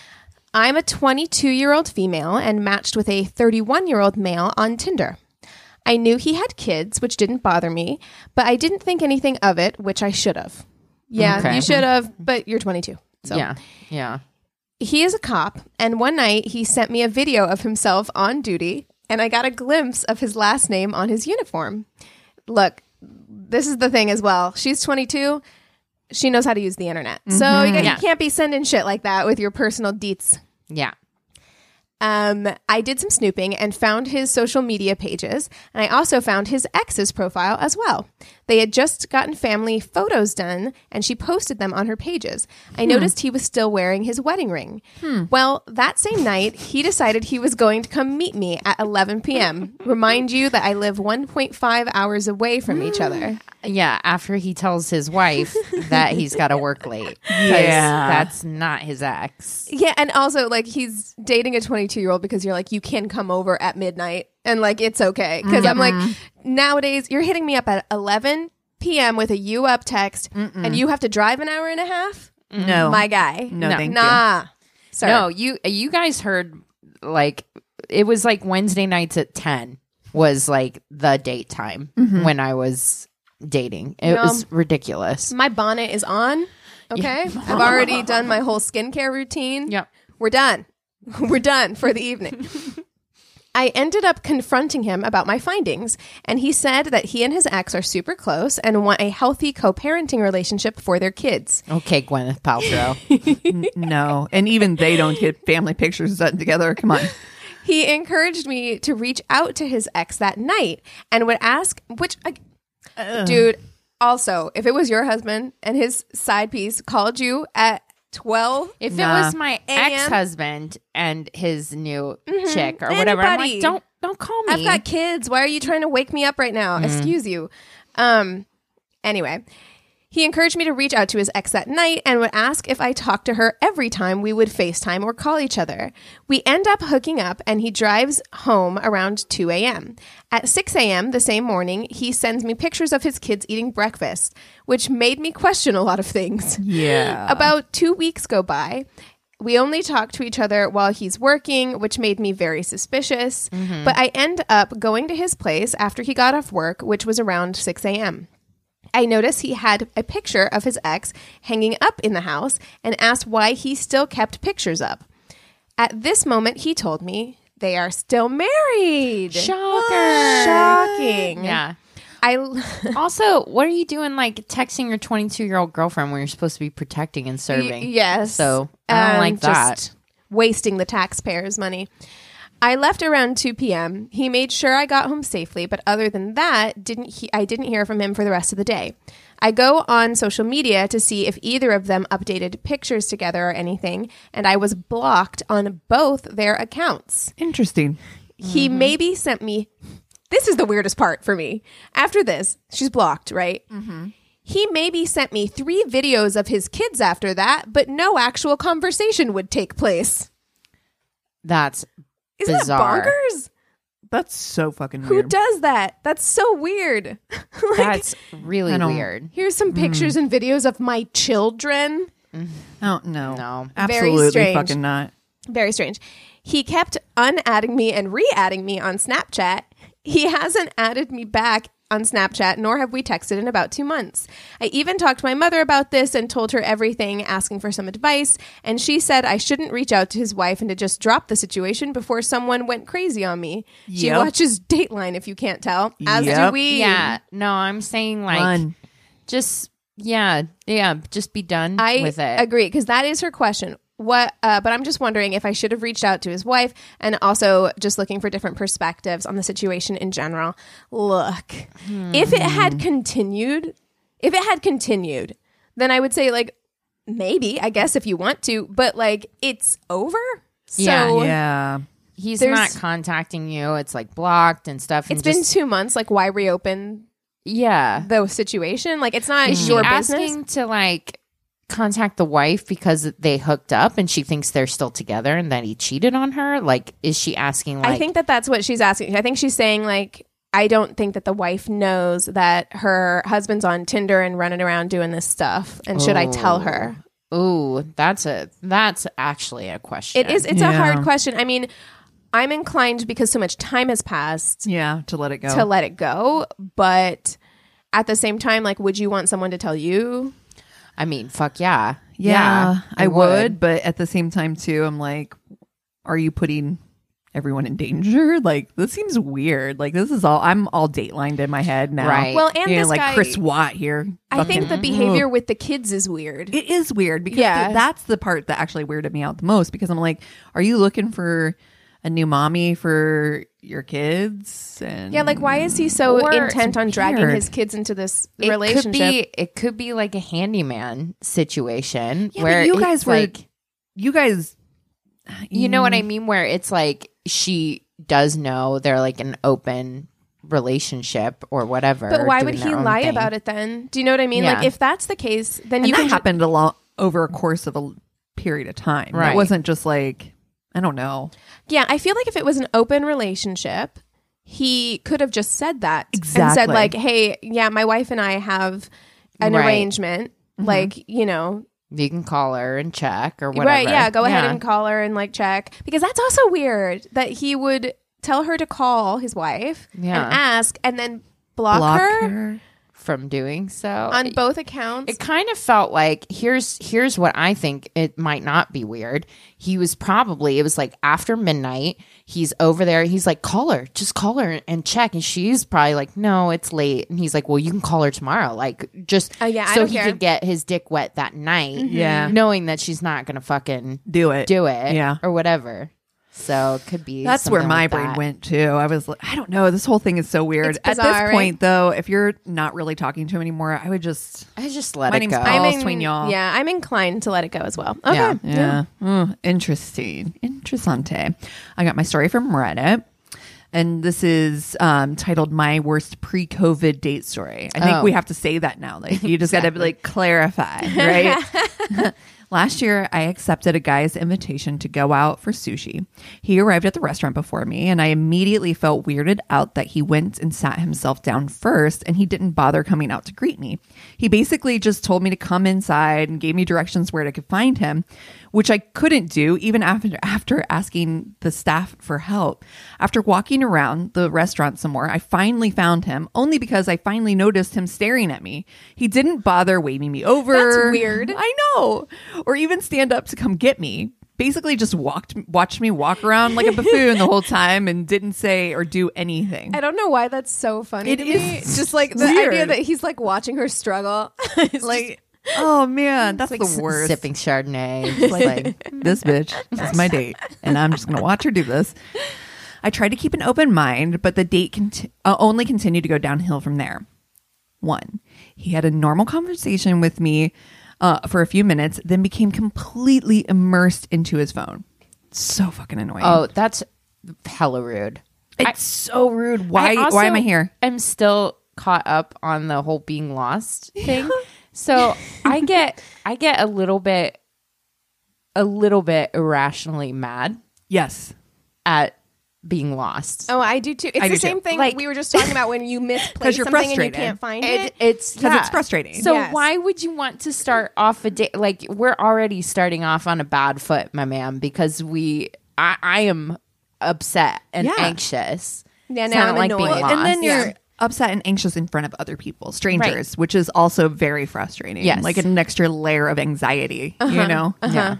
I'm a twenty-two-year-old female and matched with a thirty-one-year-old male on Tinder. I knew he had kids, which didn't bother me, but I didn't think anything of it, which I should have. Yeah, Okay. you should have, but you're twenty-two. So. Yeah. Yeah. He is a cop, and one night he sent me a video of himself on duty, and I got a glimpse of his last name on his uniform. Look, this is the thing as well. She's twenty-two. She knows how to use the internet. So you, got- Yeah. you can't be sending shit like that with your personal deets. Yeah. Um, I did some snooping and found his social media pages, and I also found his ex's profile as well. They had just gotten family photos done, and she posted them on her pages. I noticed he was still wearing his wedding ring. Well, that same night, he decided he was going to come meet me at eleven p.m. Remind you that I live one point five hours away from each other. Yeah, after he tells his wife that he's got to work late. 'Cause Yeah. That's not his ex. Yeah, and also, like, he's dating a twenty-two-year-old because you're like, you can come over at midnight, and, like, it's okay. Because I'm like, nowadays, you're hitting me up at eleven p.m. with a you up text, and you have to drive an hour and a half? No. My guy. No, No. thank you. Nah. Sir. No, you you guys heard like it was like Wednesday nights at ten was like the date time when I was dating. It No. was ridiculous. My bonnet is on. Okay. I've already done my whole skincare routine. Yep. We're done. We're done for the evening. I ended up confronting him about my findings, and he said that he and his ex are super close and want a healthy co-parenting relationship for their kids. Okay, Gwyneth Paltrow. N- no. And even they don't get family pictures done together. Come on. He encouraged me to reach out to his ex that night and would ask, which, I, dude, also, if it was your husband and his side piece called you at twelve, If Nah. it was my A M? ex-husband and his new chick or whatever, I'm Anybody. like, don't don't call me. I've got kids. Why are you trying to wake me up right now? Excuse you. Um. Anyway, He encouraged me to reach out to his ex that night and would ask if I talked to her every time we would FaceTime or call each other. We end up hooking up and he drives home around two a.m. At six a.m. the same morning, he sends me pictures of his kids eating breakfast, which made me question a lot of things. Yeah. About two weeks go by. We only talk to each other while he's working, which made me very suspicious. Mm-hmm. But I end up going to his place after he got off work, which was around six a.m. I noticed he had a picture of his ex hanging up in the house and asked why he still kept pictures up. At this moment, he told me they are still married. Shocker. Shocking. Yeah. I Also, what are you doing, like, texting your twenty-two-year-old girlfriend when you're supposed to be protecting and serving? Y- yes. So, I don't Um, like that. just wasting the taxpayers' money. I left around two p.m. He made sure I got home safely, but other than that, didn't he- I didn't hear from him for the rest of the day. I go on social media to see if either of them updated pictures together or anything, and I was blocked on both their accounts. Interesting. He maybe sent me... This is the weirdest part for me. After this, she's blocked, right? Mm-hmm. He maybe sent me three videos of his kids after that, but no actual conversation would take place. That's Isn't bizarre. that bonkers? That's so fucking Who weird. does that? That's so weird. Like, That's really I don't- weird. here's some pictures and videos of my children. Oh, no. No. Very Absolutely strange. fucking not. Very strange. He kept unadding me and re-adding me on Snapchat. He hasn't added me back on Snapchat, nor have we texted in about two months. I even talked to my mother about this and told her everything, asking for some advice, and she said I shouldn't reach out to his wife and to just drop the situation before someone went crazy on me. She Yep. watches Dateline, if you can't tell, as do Yep. we. Yeah. No, I'm saying, like, Run. just, yeah, yeah, just be done I with it. agree, because that is her question. What? Uh, but I'm just wondering if I should have reached out to his wife, and also just looking for different perspectives on the situation in general. Look, if it had continued, if it had continued, then I would say, like, maybe, I guess, if you want to, but like, it's over. So Yeah. Yeah. He's there's- not contacting you. It's like blocked and stuff. it's and been just, two months. Like, why reopen yeah. the situation? Like, it's not Is she your asking business. to like contact the wife because they hooked up and she thinks they're still together and that he cheated on her? Like, is she asking? Like, I think that that's what she's asking. I think she's saying, like, I don't think that the wife knows that her husband's on Tinder and running around doing this stuff. And should I tell her? ooh, that's a that's actually a question. It is. It's Yeah. a hard question. I mean, I'm inclined, because so much time has passed, Yeah. To let it go. to let it go. But at the same time, like, would you want someone to tell you? I mean, fuck yeah, yeah, I, would. But at the same time, too, I'm like, are you putting everyone in danger? Like, this seems weird. Like, this is all, I'm all datelined in my head now. Right. Well, and You know, this like guy, Chris Watt here. I think the Fucking- behavior with the kids is weird. It is weird because Yeah. th- that's the part that actually weirded me out the most, because I'm like, are you looking for a new mommy for your kids? And Yeah, like, why is he so Or intent it's on dragging weird. his kids into this It relationship? could be. It could be like a handyman situation Yeah, but where you it's guys were- like, you guys, you know what I mean? Where it's like she does know they're like an open relationship or whatever. But why doing would their he own lie thing. about it then? Do you know what I mean? Yeah. Like, if that's the case, then and you that can. happened a lot over a course of a period of time. Right. It wasn't just like, I don't know. Yeah, I feel like if it was an open relationship, he could have just said that and said, Exactly. like, "Hey, yeah, my wife and I have an Right. arrangement. Like, you know, You can call her and check or whatever. right? Yeah, go ahead Yeah. and call her and like check, because that's also weird that he would tell her to call his wife Yeah. and ask, and then block, Block her, her. from doing so on both accounts. It kind of felt like here's here's what I think it might not be weird. He was probably it was like after midnight. He's over there. He's like, call her, just call her and check. And she's probably like, no, it's late. And he's like, well, you can call her tomorrow. Like just Oh, yeah, I so don't he care. could get his dick wet that night. Yeah. knowing that she's not gonna fucking Do it. do it. Yeah. or whatever. So it could be. That's where something my like brain that. went too. I was like, I don't know. This whole thing is so weird. It's At bizarre, this right? point, though, if you're not really talking to him anymore, I would just. I just let My it name's go. Paul. I'm Balls in- between y'all. Yeah, I'm inclined to let it go as well. Okay. Yeah. Yeah. Mm, interesting. Interessante. I got my story from Reddit. And this is um, titled "My Worst Pre-COVID Date Story." I think Oh. we have to say that now. Like you just got to like clarify, right? Last year, I accepted a guy's invitation to go out for sushi. He arrived at the restaurant before me, and I immediately felt weirded out that he went and sat himself down first, and he didn't bother coming out to greet me. He basically just told me to come inside and gave me directions where I could find him, which I couldn't do even after after asking the staff for help. After walking around the restaurant some more, I finally found him, only because I finally noticed him staring at me. He didn't bother waving me over. That's weird. I know. Or even stand up to come get me. Basically just walked watched me walk around like a buffoon the whole time and didn't say or do anything. I don't know why that's so funny It to is me. Just like the weird. idea that he's like watching her struggle. It's Like, oh man, that's Like the s- worst. sipping Chardonnay. It's like, This bitch is my date, and I'm just gonna watch her do this. I tried to keep an open mind, but the date conti- uh, only continued to go downhill from there. One, he had a normal conversation with me uh, for a few minutes, then became completely immersed into his phone. So fucking annoying. oh, that's hella rude. it's so rude. Why? I also why am I here? I'm still caught up on the whole being lost thing. So I get I get a little bit a little bit irrationally mad Yes. at being lost. Oh, I do too. It's I the do too. same thing Like- we were just talking about when you misplace you're something and you frustrated. can't find It, it. it's Because yeah. it's frustrating. So Yes. why would you want to start off a day like we're already starting off on a bad foot, my man, because we I, I am upset and Yeah. anxious. Yeah, It's now not I'm like being annoyed. lost. And then you're Yeah. upset and anxious in front of other people, strangers, which is also very frustrating. Yes. Like an extra layer of anxiety, Uh-huh. you know? Yeah.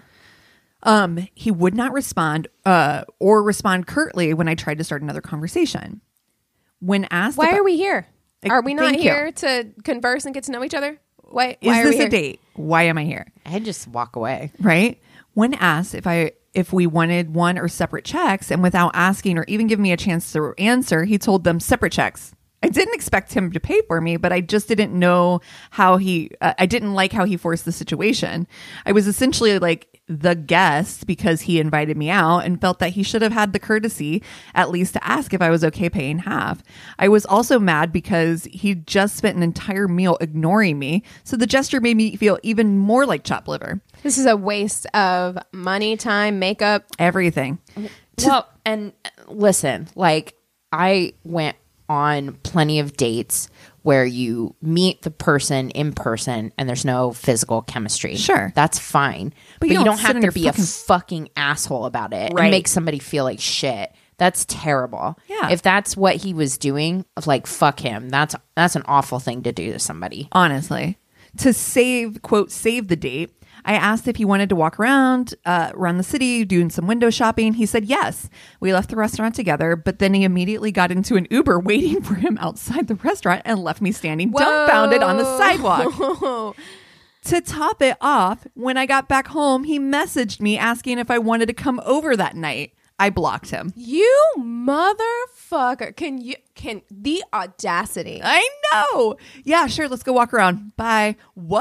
Um, he would not respond uh, or respond curtly when I tried to start another conversation. When asked, Why if I- are we here? Like, Are we not thank you. here to converse and get to know each other? Why, is why are this we here? a date? Why am I here? I just walk away. Right? When asked if I if we wanted one or separate checks, and without asking or even giving me a chance to answer, he told them separate checks. I didn't expect him to pay for me, but I just didn't know how he, uh, I didn't like how he forced the situation. I was essentially like the guest because he invited me out and felt that he should have had the courtesy at least to ask if I was okay paying half. I was also mad because he just spent an entire meal ignoring me. So the gesture made me feel even more like chopped liver. This is a waste of money, time, makeup. Everything. Well, and uh, listen, like I went on plenty of dates where you meet the person in person and there's no physical chemistry. Sure. That's fine. But, you you don't don't sit have in to your be fucking- a fucking asshole about it Right. and make somebody feel like shit. That's terrible. Yeah. If that's what he was doing, like fuck him. That's that's an awful thing to do to somebody. Honestly, to save, quote, save the date, I asked if he wanted to walk around, uh, around the city, doing some window shopping. He said yes. We left the restaurant together, but then he immediately got into an Uber waiting for him outside the restaurant and left me standing dumbfounded on the sidewalk. To top it off, when I got back home, he messaged me asking if I wanted to come over that night. I blocked him. You motherfucker. Can you, can, the audacity. I know. Yeah, sure. Let's go walk around. Bye. What?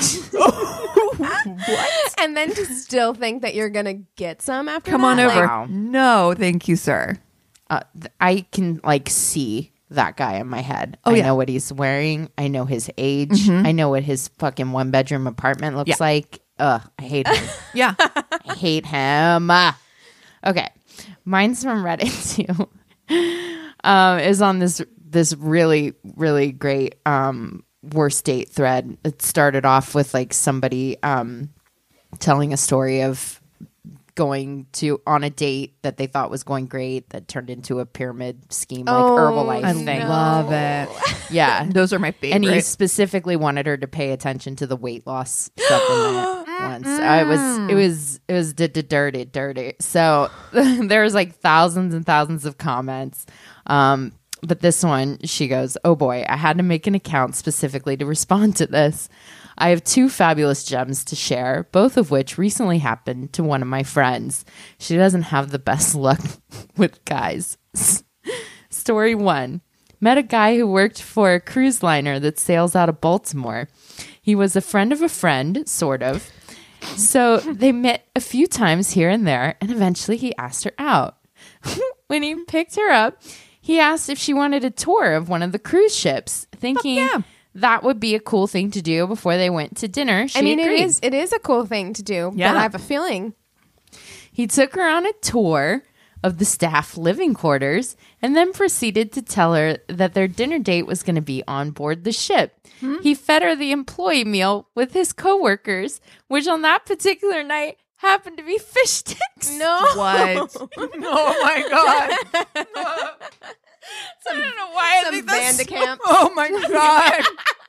What? And then to still think that you're going to get some after Come that? on Like, over. Wow. No, thank you, sir. Uh, th- I can like see that guy in my head. Oh, I yeah. know what he's wearing. I know his age. I know what his fucking one bedroom apartment looks Yeah. like. Ugh, I hate him. Yeah. I hate him. Okay, mine's from Reddit too. Um, is on this this really really great um worst date thread. It started off with like somebody um telling a story of going to on a date that they thought was going great that turned into a pyramid scheme like Oh, Herbalife I thing. love it. Yeah. Those are my And he favorite. specifically wanted her to pay attention to the weight loss supplement once. I was it was it was d- d- dirty, dirty. So there was like thousands and thousands of comments. Um, but this one, she goes, "Oh boy, I had to make an account specifically to respond to this. I have two fabulous gems to share, both of which recently happened to one of my friends. She doesn't have the best luck with guys. Story one. Met a guy who worked for a cruise liner that sails out of Baltimore. He was a friend of a friend, sort of. So they met a few times here and there, and eventually he asked her out. when he picked her up, he asked if she wanted a tour of one of the cruise ships, thinking yeah. that would be a cool thing to do before they went to dinner. She I mean, agreed. it is it is a cool thing to do. Yeah. But I have a feeling. He took her on a tour of the staff living quarters and then proceeded to tell her that their dinner date was going to be on board the ship. Hmm? He fed her the employee meal with his coworkers, which on that particular night happened to be fish sticks. No. What? Oh my god. I don't know why I Some think that's so- Bandicamp. Oh my god.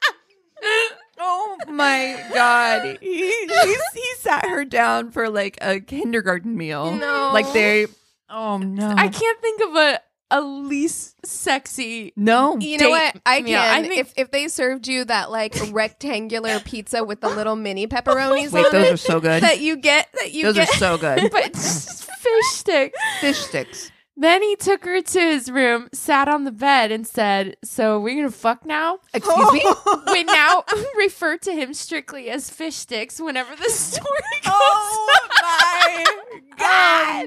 Oh my god. He, he's, he sat her down for like a kindergarten meal. No. Like they Oh no. I can't think of a, a least sexy. No. You know date what? I can. meal. I think- if if they served you that like rectangular pizza with the little mini pepperonis Wait, on those it are so good. that you get that you Those get. are so good. But fish sticks. Fish sticks. Then he took her to his room, sat on the bed, and said, "So we're gonna fuck now?" Excuse me? We now refer to him strictly as fish sticks whenever the story goes. Oh my god.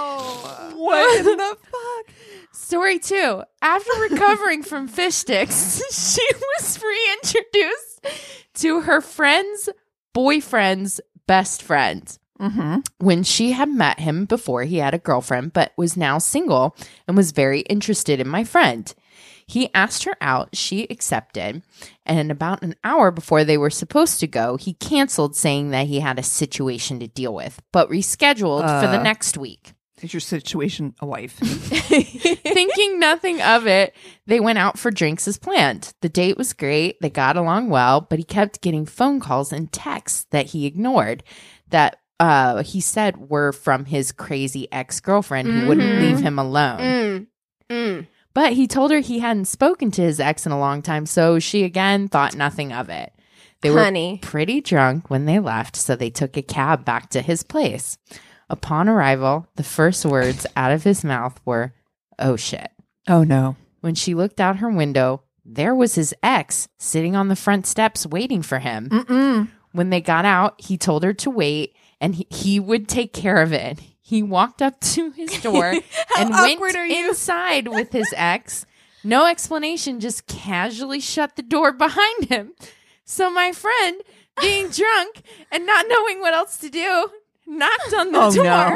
no. What in the fuck? Story two. After recovering from fish sticks, she was reintroduced to her friend's boyfriend's best friend. Mm-hmm. When she had met him before he had a girlfriend, but was now single and was very interested in my friend. He asked her out. She accepted. And about an hour before they were supposed to go, he canceled, saying that he had a situation to deal with, but rescheduled Uh. for the next week. Is your situation a wife? Thinking nothing of it, they went out for drinks as planned. The date was great. They got along well, but he kept getting phone calls and texts that he ignored that uh, he said were from his crazy ex-girlfriend who wouldn't Mhm. leave him alone. Mm. Mm. But he told her he hadn't spoken to his ex in a long time, so she again thought nothing of it. They Honey. were pretty drunk when they left, so they took a cab back to his place. Upon arrival, the first words out of his mouth were, "Oh shit." Oh no. When she looked out her window, there was his ex sitting on the front steps waiting for him. Mm-mm. When they got out, he told her to wait and he, he would take care of it. He walked up to his door and went awkward are you? inside with his ex. No explanation, just casually shut the door behind him. So my friend, being drunk and not knowing what else to do, knocked on the Oh, door. no.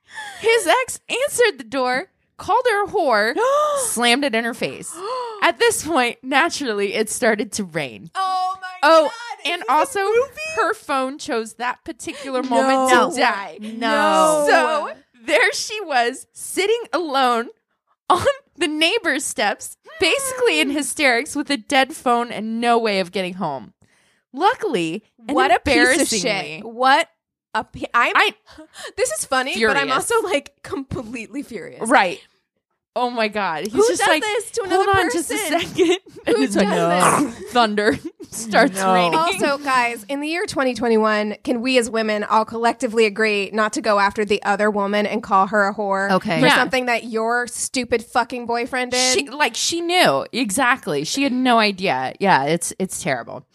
His ex answered the door, called her a whore, slammed it in her face. At this point, naturally, it started to rain. Oh my Oh, god. and also her phone chose that particular moment No. to die. No. So there she was, sitting alone on the neighbor's steps, basically in hysterics with a dead phone and no way of getting home. Luckily, and What a piece of embarrassingly, shit. What a pi- I'm I This is funny, but I'm Furious. also like completely furious. right. Oh my god, he's Who just does like, this to hold another on person? just a second. And Who it's like, does thunder starts No. raining. Also, guys, in the year twenty twenty-one, can we as women all collectively agree not to go after the other woman and call her a whore Okay. for Yeah. something that your stupid fucking boyfriend did? She like she knew exactly. She had no idea. Yeah, it's it's terrible.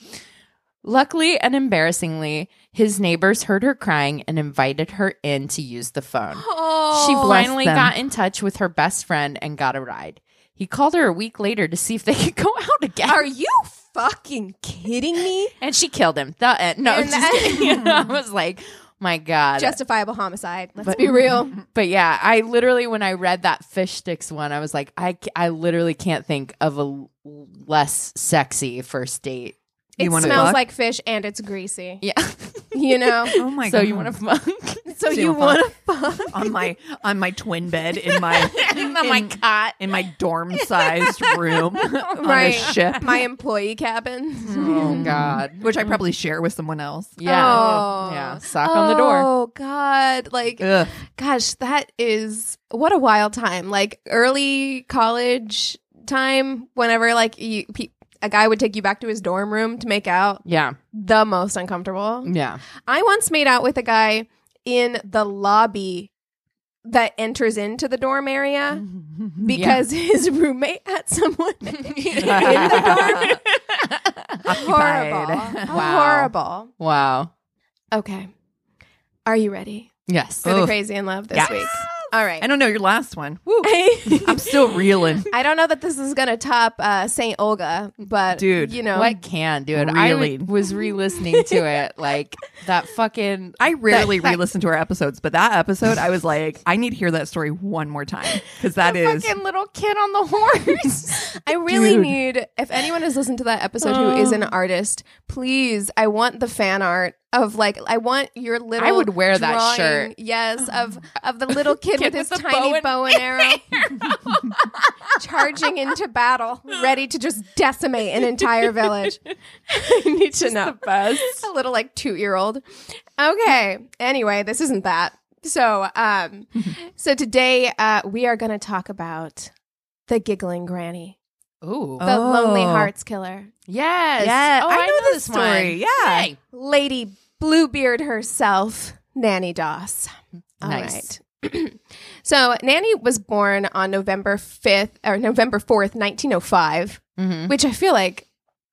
Luckily and embarrassingly, his neighbors heard her crying and invited her in to use the phone. oh, She bless finally them. got in touch with her best friend and got a ride. He called her a week later to see if they could go out again. Are you fucking kidding me? and she killed him. The, uh, no, And just that- kidding. I was like, my God. Justifiable homicide. Let's But- be real. But yeah, I literally, when I read that fish sticks one, I was like, I, ca- I literally can't think of a l- less sexy first date. You It wanna smells fuck? like fish and it's greasy. Yeah. You know? Oh my so god. you want to fuck? So you you wanna want to fuck? on my on my twin bed in my On my in- cot. in my dorm sized room on a Right. ship, My employee cabin. Oh God. which I probably share with someone else. Yeah. Oh. Yeah. Sock on the door. Oh God. Like Ugh. gosh, that is what a wild time. Like early college time, whenever like you, pe- a guy would take you back to his dorm room to make out, Yeah. the most uncomfortable. Yeah. I once made out with a guy in the lobby that enters into the dorm area because his roommate had someone in the dorm. Occupied. Horrible. Wow. Horrible. Wow. Okay. Are you ready Yes. for the Oof. crazy in love this Yes. week? All right. I don't know your last one. Woo. I'm still reeling. I don't know that this is gonna top uh, Saint Olga, but Dude, you know What can, dude? Really? I was re-listening to it, like that fucking. I rarely that- that- re-listen to our episodes, but that episode, I was like, I need to hear that story one more time because that the is. fucking little kid on the horse. I really Dude. need, if anyone has listened to that episode who is an artist, please, I want the fan art of like, I want your little. I would wear that drawing, shirt. Yes, of of the little kid, Kid with his with the tiny bow and- bow and arrow, charging into battle, ready to just decimate an entire village. I need to know. best. A little like two year old. Okay. Anyway, this isn't that. So, um, so today uh, we are going to talk about the giggling granny, Ooh. the Oh. lonely hearts killer, Yes. Yeah, Oh, I know this one. story. Yeah. Yay. Lady Bluebeard herself, Nanny Doss. All Nice. right. So Nanny was born on November fifth or November fourth, nineteen oh five, Mhm. which I feel like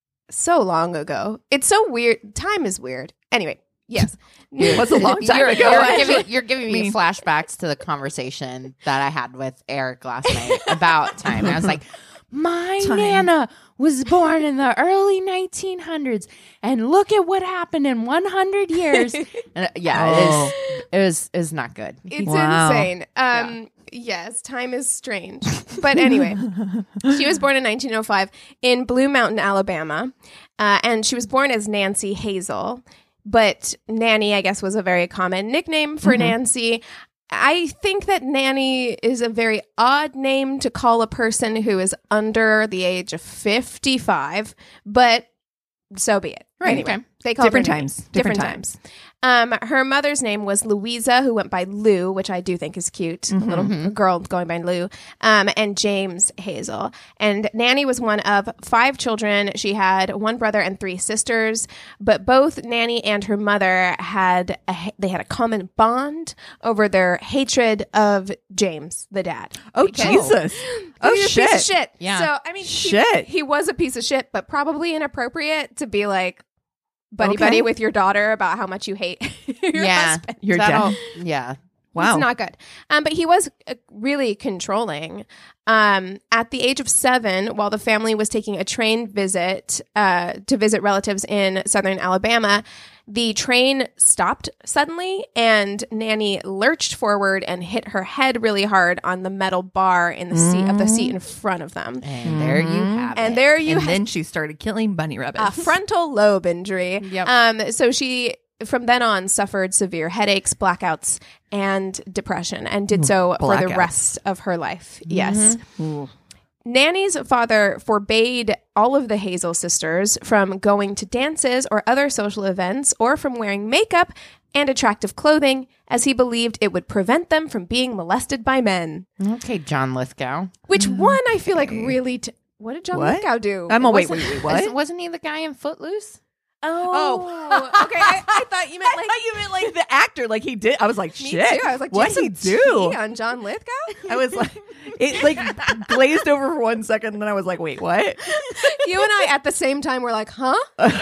so long ago. It's so weird. Time is weird. Anyway, yes. It was a long time you're, ago. You're giving, you're giving me Me. flashbacks to the conversation that I had with Eric last night about time. I was like, my Time. Nana was born in the early nineteen hundreds, and look at what happened in one hundred years. And uh, yeah, Oh. it, is, it was it was not good. It's Wow. insane. Um, Yes, time is strange. But anyway, she was born in nineteen oh five in Blue Mountain, Alabama. Uh, and she was born as Nancy Hazel. But Nanny, I guess, was a very common nickname for Mhm. Nancy. I think that Nanny is a very odd name to call a person who is under the age of fifty-five, but so be it. Right, Anyway, okay. they call Different her Nanny. times. Different, Different times. Um, her mother's name was Louisa, who went by Lou, which I do think is cute. A little Mhm. girl going by Lou. Um, and James Hazel. And Nanny was one of five children. She had one brother and three sisters, but both Nanny and her mother had a, ha- they had a common bond over their hatred of James, the dad. Oh, Because- Jesus. Oh, He's a shit. piece of shit. Yeah. So I mean, he- Shit. He, was a piece of shit, but probably inappropriate to be like buddy Okay. buddy with your daughter about how much you hate your yeah, husband. Your That'll- dad. Yeah. Wow. It's not good. Um, but he was uh, really controlling. Um, at the age of seven, while the family was taking a train visit uh, to visit relatives in southern Alabama, the train stopped suddenly, and Nanny lurched forward and hit her head really hard on the metal bar in the seat of the seat in front of them. And there you Mhm. have it. And there you and have then she started killing bunny rabbits. a frontal lobe injury. Yep. Um, so she, from then on, suffered severe headaches, blackouts, and depression, and did so for the Blackouts. rest of her life. Yes. Ooh. Nanny's father forbade all of the Hazel sisters from going to dances or other social events or from wearing makeup and attractive clothing, as he believed it would prevent them from being molested by men. Okay, John Lithgow. Which one I feel like really. T- what did John What? Lithgow do? I'm a wait, Wasn't- wait, wait, Wasn't, what? wasn't he the guy in Footloose? Oh, okay. I, I thought you meant I like. thought you meant like the actor, like he did. I was like, Me shit. too. I was like, what "Do you he have some do? tea on John Lithgow? I was like, it like glazed over for one second, and then I was like, wait, what? You and I at the same time were like, huh?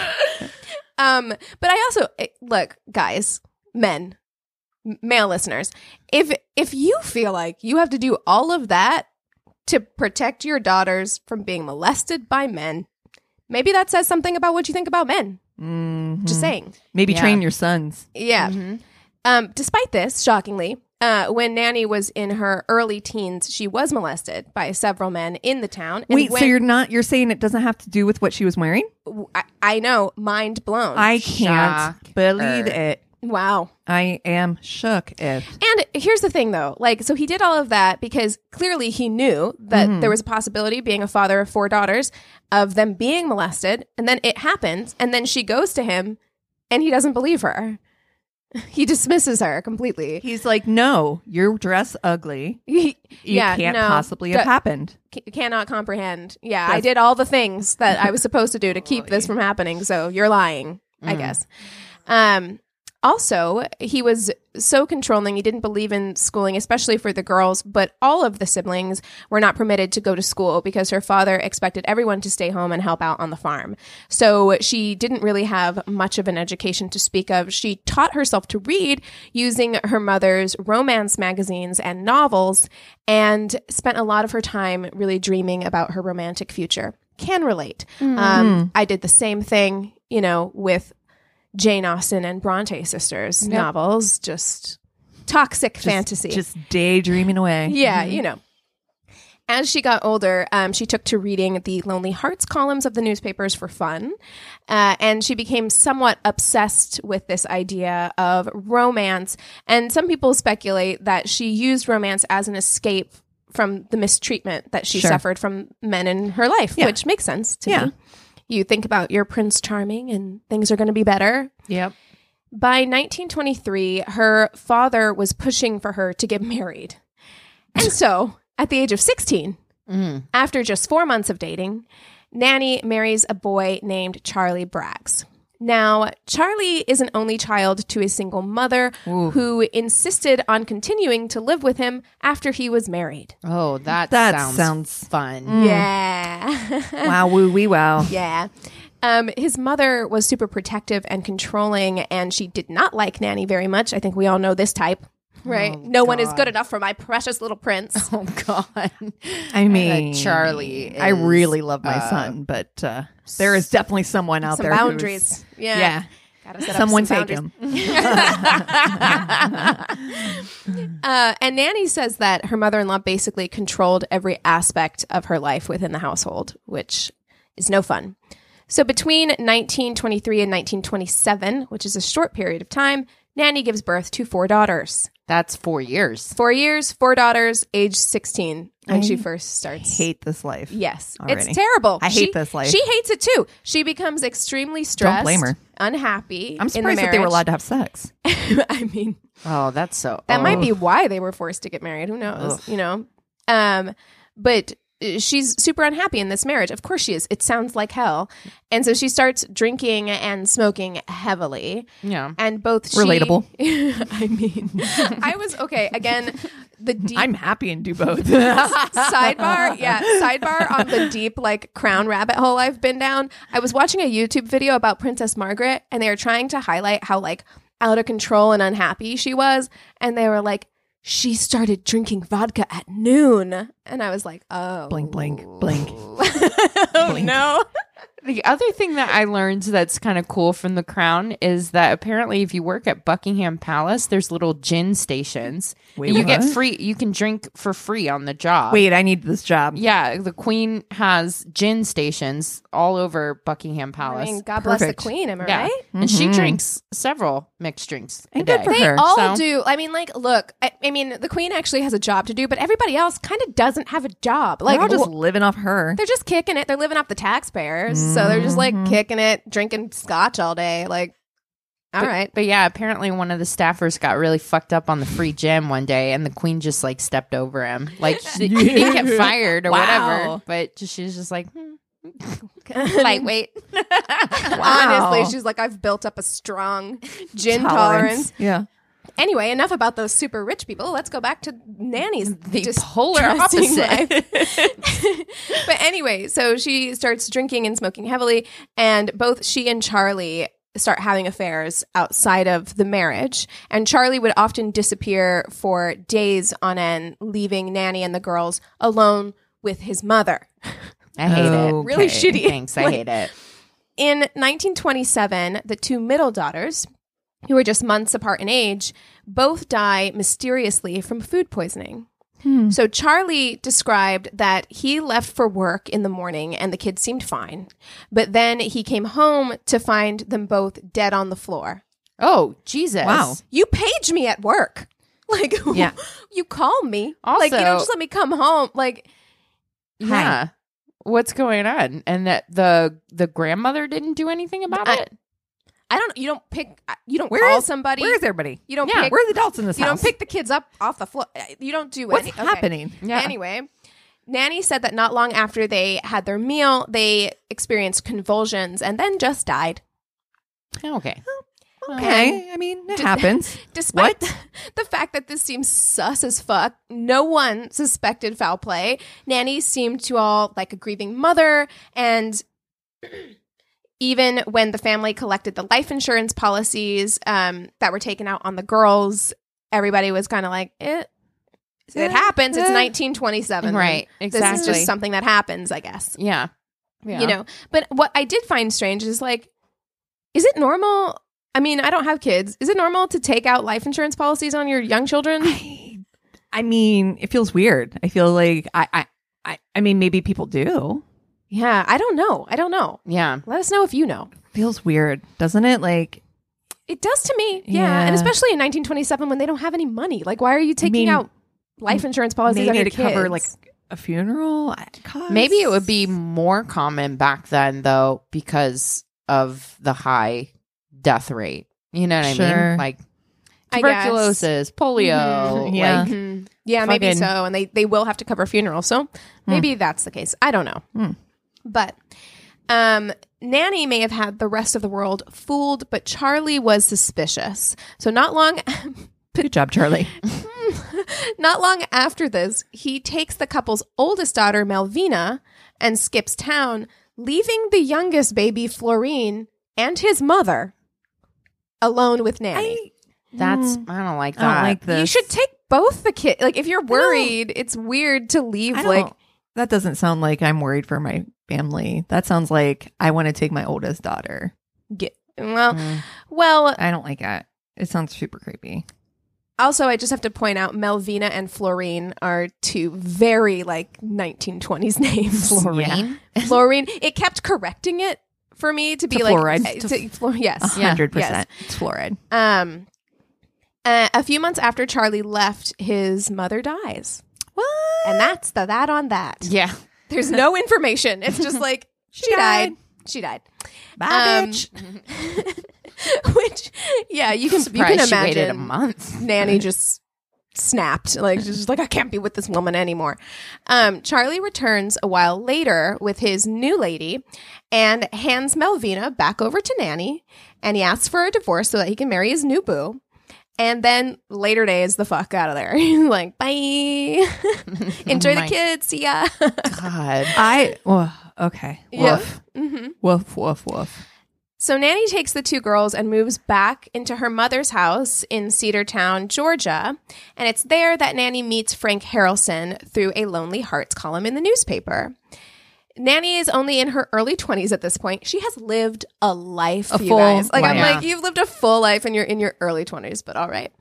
um, but I also eh, look, guys, men, m- male listeners, if if you feel like you have to do all of that to protect your daughters from being molested by men, maybe that says something about what you think about men. Mhm. Just saying. Maybe Yeah. train your sons. Yeah. Mhm. Um, despite this, shockingly, uh, when Nanny was in her early teens, she was molested by several men in the town. And Wait, when- so you're not? You're saying it doesn't have to do with what she was wearing? I, I know, mind blown. I can't Shock believe her. it. wow. I am shook. If And here's the thing, though. Like, so he did all of that because clearly he knew that Mhm. there was a possibility, being a father of four daughters, of them being molested. And then it happens. And then she goes to him and he doesn't believe her. He dismisses her completely. he's like, no, your dress ugly. He, You yeah, can't no, possibly d- have happened. c- cannot comprehend. Yeah, I That's- did all the things that I was supposed to do to keep this from happening. So you're lying, I Mm. guess. Um, Also, he was so controlling. He didn't believe in schooling, especially for the girls, but all of the siblings were not permitted to go to school because her father expected everyone to stay home and help out on the farm. So she didn't really have much of an education to speak of. She taught herself to read using her mother's romance magazines and novels, and spent a lot of her time really dreaming about her romantic future. Can relate. Mm. Um, I did the same thing, you know, with Jane Austen and Bronte sisters yep. novels, just toxic just, fantasy. Just daydreaming away. Yeah, mm-hmm. you know. As she got older, um, she took to reading the Lonely Hearts columns of the newspapers for fun, uh, and she became somewhat obsessed with this idea of romance. And some people speculate that she used romance as an escape from the mistreatment that she sure. suffered from men in her life, yeah. which makes sense to yeah. me. You think about your Prince Charming and things are going to be better. Yep. By nineteen twenty-three, her father was pushing for her to get married. And so, at the age of sixteen, mm. after just four months of dating, Nanny marries a boy named Charlie Braggs. Now, Charlie is an only child to a single mother Ooh. who insisted on continuing to live with him after he was married. Oh, that, that sounds, sounds fun. Mm. Yeah. Wow, woo wee wow. Yeah. Um, his mother was super protective and controlling, and she did not like Nanny very much. I think we all know this type. Right. Oh, no God. one is good enough for my precious little prince. Oh, God. I mean, Charlie. Is, I really love my uh, son, but uh, there is definitely someone out some there. Boundaries. Yeah. Yeah. Gotta set up Someone some take him. uh, and Nanny says that her mother-in-law basically controlled every aspect of her life within the household, which is no fun. So between nineteen twenty-three and nineteen twenty-seven, which is a short period of time, Nanny gives birth to four daughters. That's four years. Four years, four daughters, age sixteen when I she first starts. hate this life. Yes. already. It's terrible. I hate she, this life. She hates it too. She becomes extremely stressed. Don't blame her. Unhappy. I'm surprised that they were allowed to have sex. I mean, Oh, that's so... that oh. might be why they were forced to get married. Who knows? Ugh. You know? Um, but she's super unhappy in this marriage. Of course she is. It sounds like hell. And so she starts drinking and smoking heavily. Yeah. And both she... Relatable. I mean, I was... Okay, again, the deep... I'm happy and do both. sidebar, yeah, sidebar on the deep, like, crown rabbit hole I've been down. I was watching a YouTube video about Princess Margaret, and they were trying to highlight how, like, out of control and unhappy she was. And they were like, she started drinking vodka at noon. And I was like, oh. Blink, blink, blink. Oh, blink. no. The other thing that I learned that's kind of cool from The Crown is that apparently if you work at Buckingham Palace, there's little gin stations. Wait, you what? get free, you can drink for free on the job. Wait, I need this job. Yeah, the Queen has gin stations all over Buckingham I Palace. mean, God bless Perfect. the queen, am I yeah. right? And she Mhm. drinks several mixed drinks a And good day. for They her. all So- do. I mean, like, look, I, I mean, the queen actually has a job to do, but everybody else kind of doesn't have a job. Like, They're all just wh- living off her. they're just kicking it. They're living off the taxpayers. So they're just like kicking it, drinking scotch all day. Like, all but, right. But yeah, apparently one of the staffers got really fucked up on the free gym one day, and the queen just like stepped over him. Like she, he didn't get fired or Wow. whatever, but just, she was just like hmm. lightweight. Honestly, she's like, I've built up a strong gin tolerance. Yeah. Anyway, enough about those super rich people. Let's go back to Nanny's The just polar distressing opposite. life. But anyway, so she starts drinking and smoking heavily, and both she and Charlie start having affairs outside of the marriage. And Charlie would often disappear for days on end, leaving Nanny and the girls alone with his mother. I hate it. Okay. Really shitty. Thanks, I Like, hate it. In nineteen twenty-seven, the two middle daughters, who were just months apart in age, both die mysteriously from food poisoning. Hmm. So Charlie described that he left for work in the morning and the kids seemed fine, but then he came home to find them both dead on the floor. Oh, Jesus. Wow. You page me at work. Like, Yeah. you call me. Also- like, you don't just let me come home. Like, Yeah. What's going on? And that the the grandmother didn't do anything about I- it? I don't, you don't pick, you don't Where call is- somebody. Where is everybody? You don't Yeah, pick, Where are the adults in this you house? don't pick the kids up off the floor. You don't do What's any- okay. happening? Yeah. Anyway, Nanny said that not long after they had their meal, they experienced convulsions and then just died. Okay. Okay. I mean, it happens. Despite What? the fact that this seems sus as fuck, no one suspected foul play. Nanny seemed to all like a grieving mother, and even when the family collected the life insurance policies um, that were taken out on the girls, everybody was kind of like, it, it happens. It's nineteen twenty-seven. Right, This exactly. is just something that happens, I guess. Yeah. Yeah. You know, but what I did find strange is like, is it normal? I mean, I don't have kids. Is it normal to take out life insurance policies on your young children? I, I mean, it feels weird. I feel like I, I, I, I mean, maybe people do. Yeah, I don't know. I don't know. Yeah. Let us know if you know. Feels weird, doesn't it? Like, It does to me. Yeah. Yeah. And especially in nineteen twenty-seven when they don't have any money. Like, why are you taking mean, out life insurance policies on maybe your to kids? cover like a funeral cost? Maybe it would be more common back then, though, because of the high death rate. You know what I Sure. mean? Like I guess. tuberculosis, polio. Mhm. Yeah. Like, Mhm. Yeah, maybe Fucking- so. And they, they will have to cover funerals. So maybe that's the case. I don't know. Hmm. But um, Nanny may have had the rest of the world fooled, but Charlie was suspicious. So not long Good job, Charlie. not long after this, he takes the couple's oldest daughter, Melvina, and skips town, leaving the youngest baby, Florine, and his mother alone with Nanny. that's, Mm. I don't like I don't that. like this. You should take both the kid. Like, if you're worried, it's weird to leave. I Like, don't- that doesn't sound like I'm worried for my family. That sounds like I want to take my oldest daughter. get well, Mm. well. I don't like it. It sounds super creepy. Also, I just have to point out, Melvina and Florine are two very like nineteen twenties names. Florine? Florine. It kept correcting it for me to be To like fluoride. uh, to- fluor- yes. A Yeah. hundred percent. It's fluoride. Um, uh, a few months after Charlie left, his mother dies. What? And that's the that on that. Yeah. There's no information. It's just like, she, died. died. She died. Bye, Um, bitch. Which, yeah, you can, you can Surprised she waited a imagine month. Nanny just snapped. Like, she's just like, I can't be with this woman anymore. Um, Charlie returns a while later with his new lady and hands Melvina back over to Nanny. And he asks for a divorce so that he can marry his new boo. And then later days, the fuck out of there. He's like, bye. Enjoy the my kids. See ya. God. I. Oh, okay. Yeah. Woof. hmm Woof. Woof. Woof. So Nanny takes the two girls and moves back into her mother's house in Cedartown, Georgia. And it's there that Nanny meets Frank Harrelson through a Lonely Hearts column in the newspaper. Nanny is only in her early twenties at this point. She has lived a life, A you full guys. Like, I'm life. like, you've lived a full life and you're in your early twenties, but all right.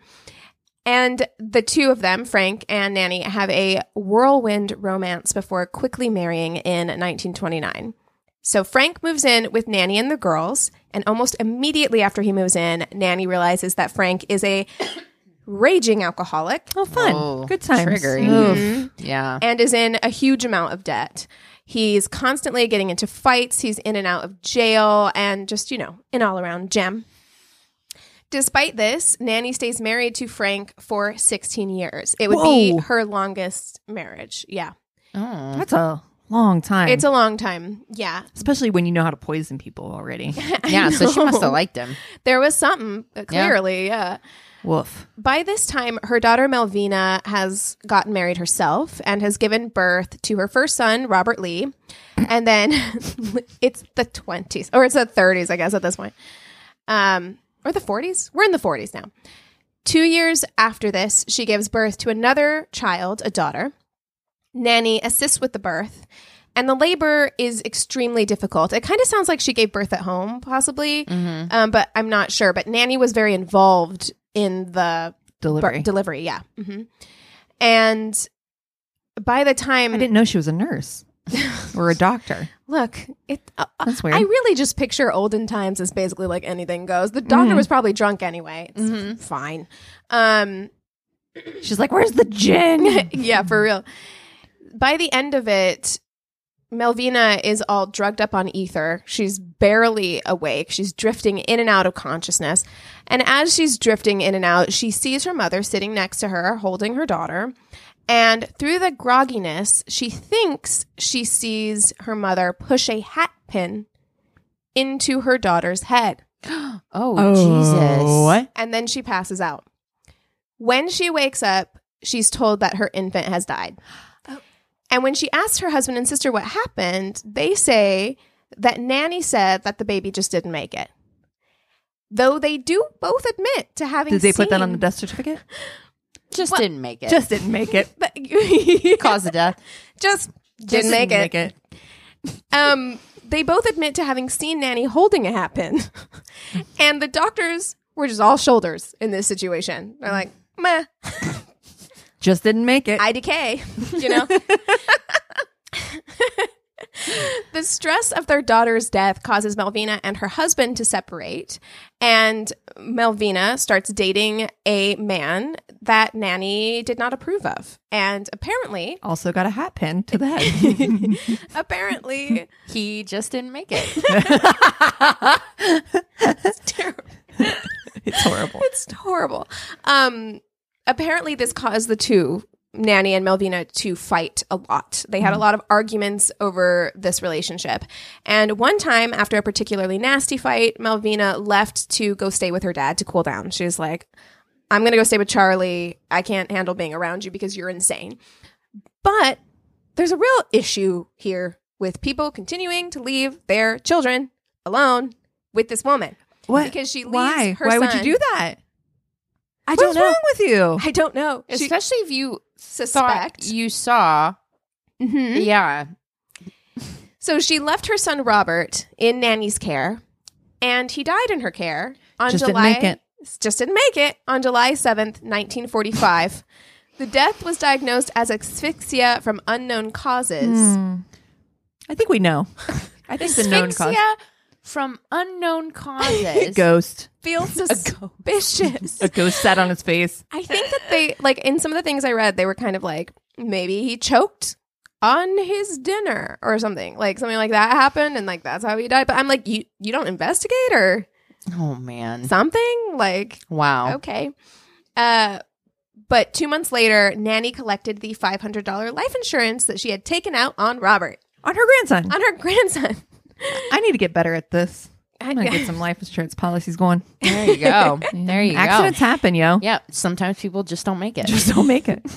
And the two of them, Frank and Nanny, have a whirlwind romance before quickly marrying in nineteen twenty-nine. So Frank moves in with Nanny and the girls, and almost immediately after he moves in, Nanny realizes that Frank is a raging alcoholic Oh, fun. Oh, Good times. triggering. Oof. Yeah. and is in a huge amount of debt. He's constantly getting into fights. He's in and out of jail and just, you know, an all-around gem. Despite this, Nanny stays married to Frank for sixteen years. It would be Whoa. her longest marriage. Yeah. Oh. That's a long time. It's a long time. Yeah. Especially when you know how to poison people already. Yeah, so she must know. have liked him. There was something, uh, clearly, yeah. Woof. By this time, her daughter Melvina has gotten married herself and has given birth to her first son, Robert Lee. And then it's the twenties, or it's the thirties, I guess, at this point. Um, or the forties? We're in the forties now. Two years after this, she gives birth to another child, a daughter. Nanny assists with the birth. And the labor is extremely difficult. It kind of sounds like she gave birth at home, possibly, Mm-hmm. um, but I'm not sure. But Nanny was very involved in the Delivery. bir- delivery, yeah. hmm And by the time, I didn't know she was a nurse or a doctor. look, it. Uh, That's weird. I really just picture olden times as basically like anything goes. The doctor Mhm. was probably drunk anyway. It's Mhm. fine. Um, She's like, "Where's the gin?" yeah, for real. By the end of it, Melvina is all drugged up on ether. She's barely awake. She's drifting in and out of consciousness. And as she's drifting in and out, she sees her mother sitting next to her, holding her daughter. And through the grogginess, she thinks she sees her mother push a hat pin into her daughter's head. Oh, Jesus. What? And then she passes out. When she wakes up, she's told that her infant has died. Oh. And when she asks her husband and sister what happened, they say that Nanny said that the baby just didn't make it. Though they do both admit to having Did they put that seen- on the death certificate? Just What? didn't make it. Just didn't make it. cause of death. just didn't make it. Make it. Um, they both admit to having seen Nanny holding it happen. And the doctors were just all shoulders in this situation. They're like, meh, Just didn't make it. I decay, you know? The stress of their daughter's death causes Melvina and her husband to separate. And Melvina starts dating a man that Nanny did not approve of. And apparently, Also got a hat pin to the head. apparently, He just didn't make it. it's terrible. It's horrible. It's horrible. Um, apparently, this caused the two, Nanny and Melvina, to fight a lot. They had a lot of arguments over this relationship. And one time, after a particularly nasty fight, Melvina left to go stay with her dad to cool down. She was like, I'm going to go stay with Charlie. I can't handle being around you because you're insane. But there's a real issue here with people continuing to leave their children alone with this woman. What? Because she leaves Why? her Why would you son- do that? I What's don't know. wrong with you? I don't know. She Especially if you suspect. thought you saw. Mhm. Yeah. So she left her son Robert in Nanny's care, and he died in her care on Just didn't July. make it. Just didn't make it on July seventh, nineteen forty-five. The death was diagnosed as asphyxia from unknown causes. Hmm. I think we know. I think the known cause. Asphyxia from unknown causes. Ghost. Feels suspicious. A ghost sat on his face. I think that they, like, in some of the things I read, they were kind of like, maybe he choked on his dinner or something. Like, something like that happened, and, like, that's how he died. But I'm like, you, you don't investigate or Oh, man. something? Like, Wow. okay. Uh, but two months later, Nanny collected the five hundred dollars life insurance that she had taken out on Robert, On her grandson. on her grandson. I need to get better at this. I- I'm going to get some life insurance policies going. There you go. There you Accidents go. happen, yo. Yeah. Sometimes people just don't make it. Just don't make it.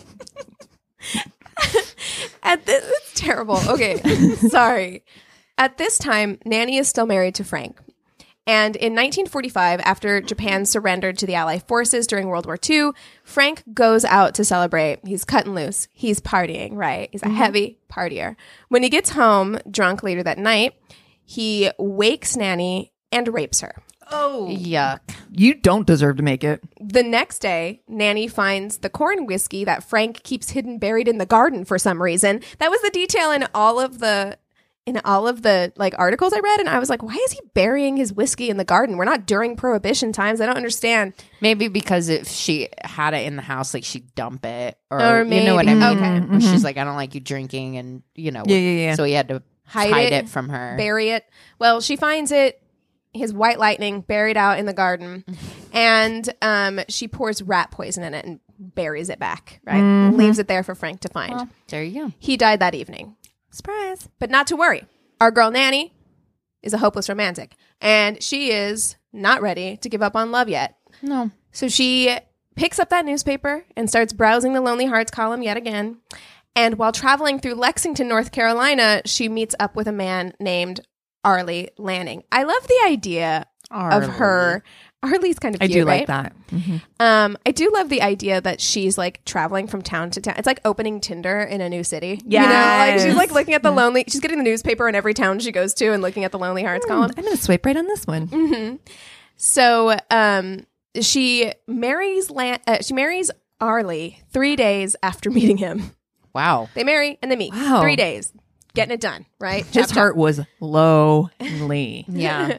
At this, it's terrible. Okay, sorry. At this time, Nanny is still married to Frank. And in nineteen forty-five, after Japan surrendered to the Allied forces during World War Two, Frank goes out to celebrate. He's cutting loose. He's partying, right? He's a heavy partier. When he gets home, drunk later that night, he wakes Nanny and rapes her. Oh. Yuck. You don't deserve to make it. The next day, Nanny finds the corn whiskey that Frank keeps hidden buried in the garden for some reason. That was the detail in all of the in all of the like articles I read, and I was like, why is he burying his whiskey in the garden? We're not during Prohibition times. I don't understand. Maybe because if she had it in the house, like she'd dump it, or, Or you know what I maybe- mean. okay. Or she's like, I don't like you drinking, and you know, Yeah, yeah, yeah. So he had to Hide hide, it, it, from her. Bury it. Well, she finds it, his white lightning, buried out in the garden, and um, she pours rat poison in it and buries it back, right? Leaves it there for Frank to find. Well, there you go. He died that evening. Surprise. But not to worry. Our girl Nanny is a hopeless romantic, and she is not ready to give up on love yet. No. So she picks up that newspaper and starts browsing the Lonely Hearts column yet again. And while traveling through Lexington, North Carolina, she meets up with a man named Arlie Lanning. I love the idea of her. Arlie's kind of I cute, do right? like that. Mhm. Um, I do love the idea that she's like traveling from town to town. It's like opening Tinder in a new city. You know, like she's Yes. like looking at the lonely. She's getting the newspaper in every town she goes to and looking at the Lonely Hearts column. I'm going to swipe right on this one. hmm So, um, she marries Lan- uh, she marries Arlie three days after meeting him. Wow. They marry and they meet. Wow. Three days, getting it done. Right. His Chop, heart was lonely. Yeah.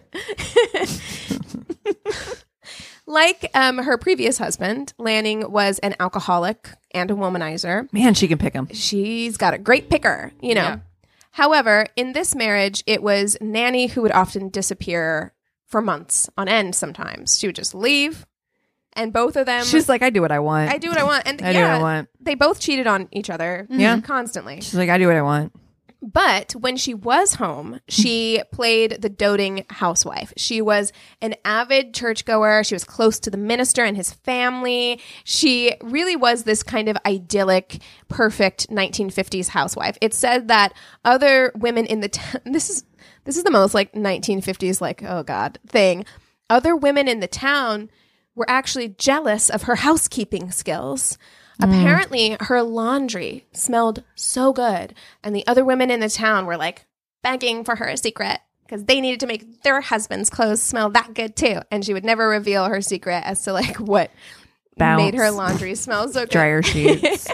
Like um, her previous husband, Lanning was an alcoholic and a womanizer. Man, she can pick him. She's got a great picker, you know. Yeah. However, in this marriage, it was Nanny who would often disappear for months on end sometimes. She would just leave, and both of them... She's like, I do what I want. I do what I want. And I do what yeah, I want. they both cheated on each other Yeah. constantly. She's like, I do what I want. But when she was home, she played the doting housewife. She was an avid churchgoer. She was close to the minister and his family. She really was this kind of idyllic, perfect nineteen fifties housewife. It said that other women in the town, this is this is the most like nineteen fifties, like, oh God, thing. Other women in the town were actually jealous of her housekeeping skills. Mm. Apparently, her laundry smelled so good, and the other women in the town were like begging for her a secret because they needed to make their husband's clothes smell that good too. And she would never reveal her secret as to like what Bounce. made her laundry smell so good. Dryer sheets.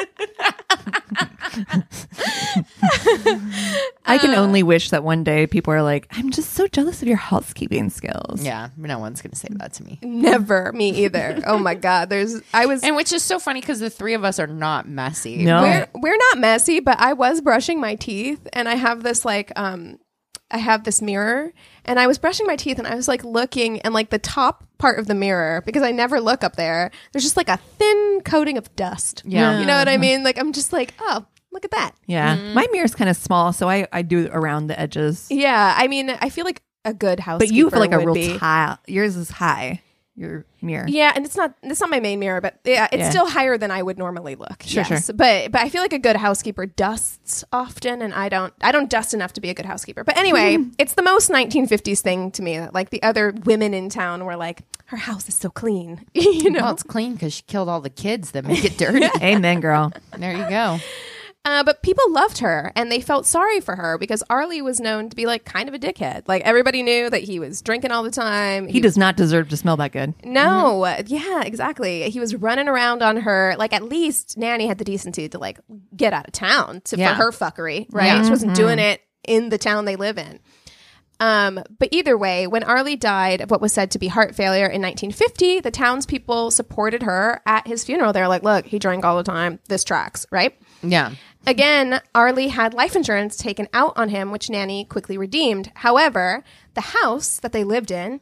I can only wish that one day people are like, I'm just so jealous of your housekeeping skills. Yeah, no one's going to say that to me. Never, me either. Oh my God, there's. I was, And which is so funny because the three of us are not messy. No. we're we're not messy, but I was brushing my teeth, and I have this like um, I have this mirror, and I was brushing my teeth, and I was like looking, and like the top part of the mirror, because I never look up there, there's just like a thin coating of dust. Yeah. You know what I mean? Like I'm just like, oh, look at that. Yeah. Mm-hmm. My mirror's kind of small, so I, I do around the edges. Yeah, I mean, I feel like a good housekeeper. But you feel like a would real be. tile. Yours is high. Your mirror. Yeah, and it's not it's not my main mirror, but yeah, it's Yeah. still higher than I would normally look. Sure, yes. sure. But but I feel like a good housekeeper dusts often, and I don't I don't dust enough to be a good housekeeper. But anyway, it's the most nineteen fifties thing to me that like the other women in town were like, her house is so clean. you know. Well, it's clean because she killed all the kids that make it dirty. Amen, girl. There you go. Uh, but people loved her, and they felt sorry for her because Arlie was known to be like kind of a dickhead. Like everybody knew that he was drinking all the time. He does not deserve to smell that good. No, yeah, exactly. He was running around on her. Like, at least Nanny had the decency to like get out of town to, Yeah. for her fuckery, right? Yeah. She wasn't doing it in the town they live in. Um, but either way, when Arlie died of what was said to be heart failure in nineteen fifty, the townspeople supported her at his funeral. They're like, look, he drank all the time. This tracks, right? Yeah. Again, Arlie had life insurance taken out on him, which Nanny quickly redeemed. However, the house that they lived in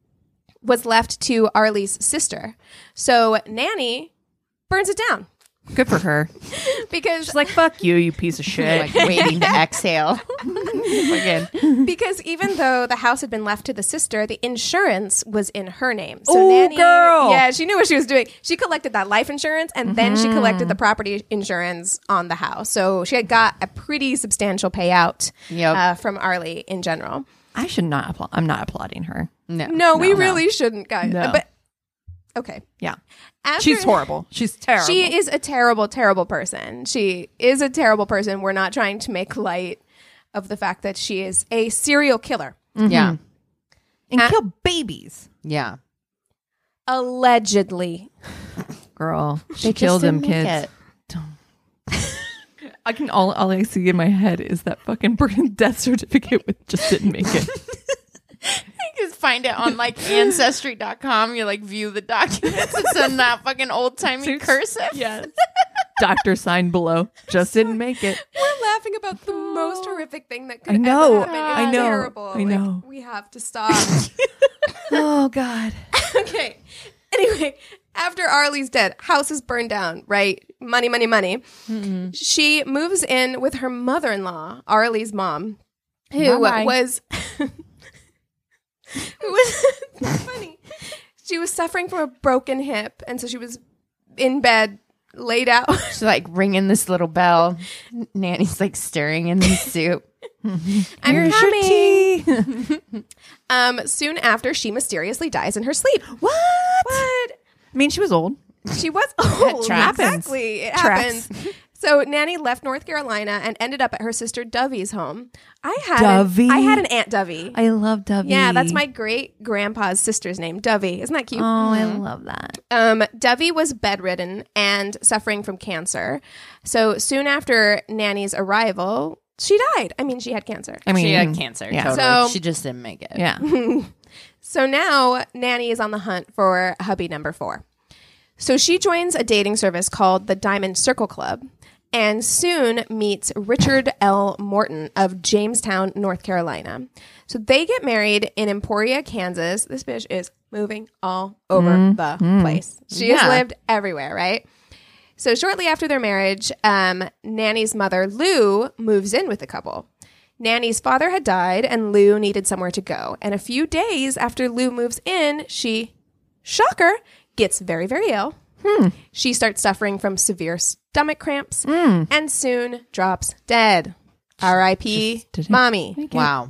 was left to Arlie's sister. So Nanny burns it down Good for her. because She's like, fuck you, you piece of shit. Like waiting to exhale. Again. because even though the house had been left to the sister, the insurance was in her name. So Ooh, Nanny, girl. yeah, she knew what she was doing. She collected that life insurance, and then she collected the property insurance on the house. So she had got a pretty substantial payout Yep. uh, from Arlie in general. I should not applaud. I'm not applauding her. No. No, we no. really shouldn't, guys. No. But okay. Yeah. After- She's horrible. She's terrible. She is a terrible, terrible person. She is a terrible person. We're not trying to make light of the fact that she is a serial killer. Yeah. and Uh, kill babies. Yeah. Allegedly. Girl, she They just killed them didn't make kids. it. I can all all I see in my head is that fucking death certificate with just didn't make it. You just find it on like ancestry dot com. You like view the documents. It's in that fucking old timey cursive. Yes. Doctor signed below. Just didn't make it. We're laughing about the most horrific thing that could I know. ever happen. It's I know. terrible. I know. Like, we have to stop. Oh God. Okay. Anyway, after Arlie's dead, house is burned down, right? Money, money, money. Mm-hmm. She moves in with her mother-in-law, Arlie's mom, who Bye-bye. was who was funny. She was suffering from a broken hip, and so she was in bed, laid out. She's like ringing this little bell. Nanny's like stirring in the soup. I'm Here's your coming. tea. Um, soon after, she mysteriously dies in her sleep. What? What? I mean, she was old. She was old. tracks. Exactly. It Tracks. happens. So Nanny left North Carolina and ended up at her sister Dovey's home. I had Dovey? An, I had an Aunt Dovey. I love Dovey. Yeah, that's my great grandpa's sister's name, Dovey. Isn't that cute? Oh, I love that. Um, Dovey was bedridden and suffering from cancer. So soon after Nanny's arrival, she died. I mean, she had cancer. I mean, She had cancer. Yeah. Totally. So- she just didn't make it. Yeah. So now Nanny is on the hunt for hubby number four. So she joins a dating service called the Diamond Circle Club and soon meets Richard L. Morton of Jamestown, North Carolina. So they get married in Emporia, Kansas. This bitch is moving all over the place. She has Yeah. lived everywhere, right? So shortly after their marriage, um, Nanny's mother, Lou, moves in with the couple. Nanny's father had died, and Lou needed somewhere to go. And a few days after Lou moves in, she, shocker, gets very, very ill. Hmm. She starts suffering from severe stomach cramps Mm. and soon drops dead. R I P Just- mommy. Wow.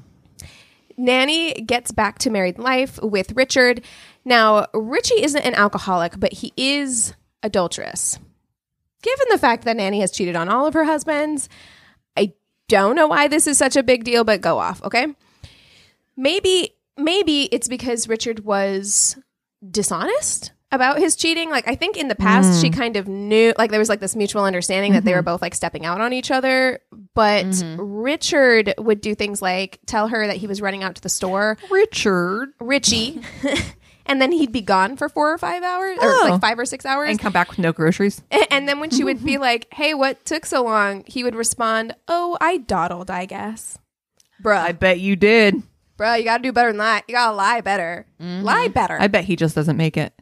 Nanny gets back to married life with Richard. Now, Richie isn't an alcoholic, but he is adulterous. Given the fact that Nanny has cheated on all of her husbands, I don't know why this is such a big deal, but go off, okay? Maybe, maybe it's because Richard was dishonest about his cheating. Like, I think in the past, she kind of knew, like, there was like this mutual understanding that they were both like stepping out on each other. But Richard would do things like tell her that he was running out to the store, Richard. Richie, and then he'd be gone for four or five hours, or Oh. like five or six hours. And come back with no groceries. A- And then when she would be like, hey, what took so long? He would respond, oh, I dawdled, I guess. Bruh, I bet you did. bruh, you got to do better than that. You got to lie better. Lie better. I bet he just doesn't make it.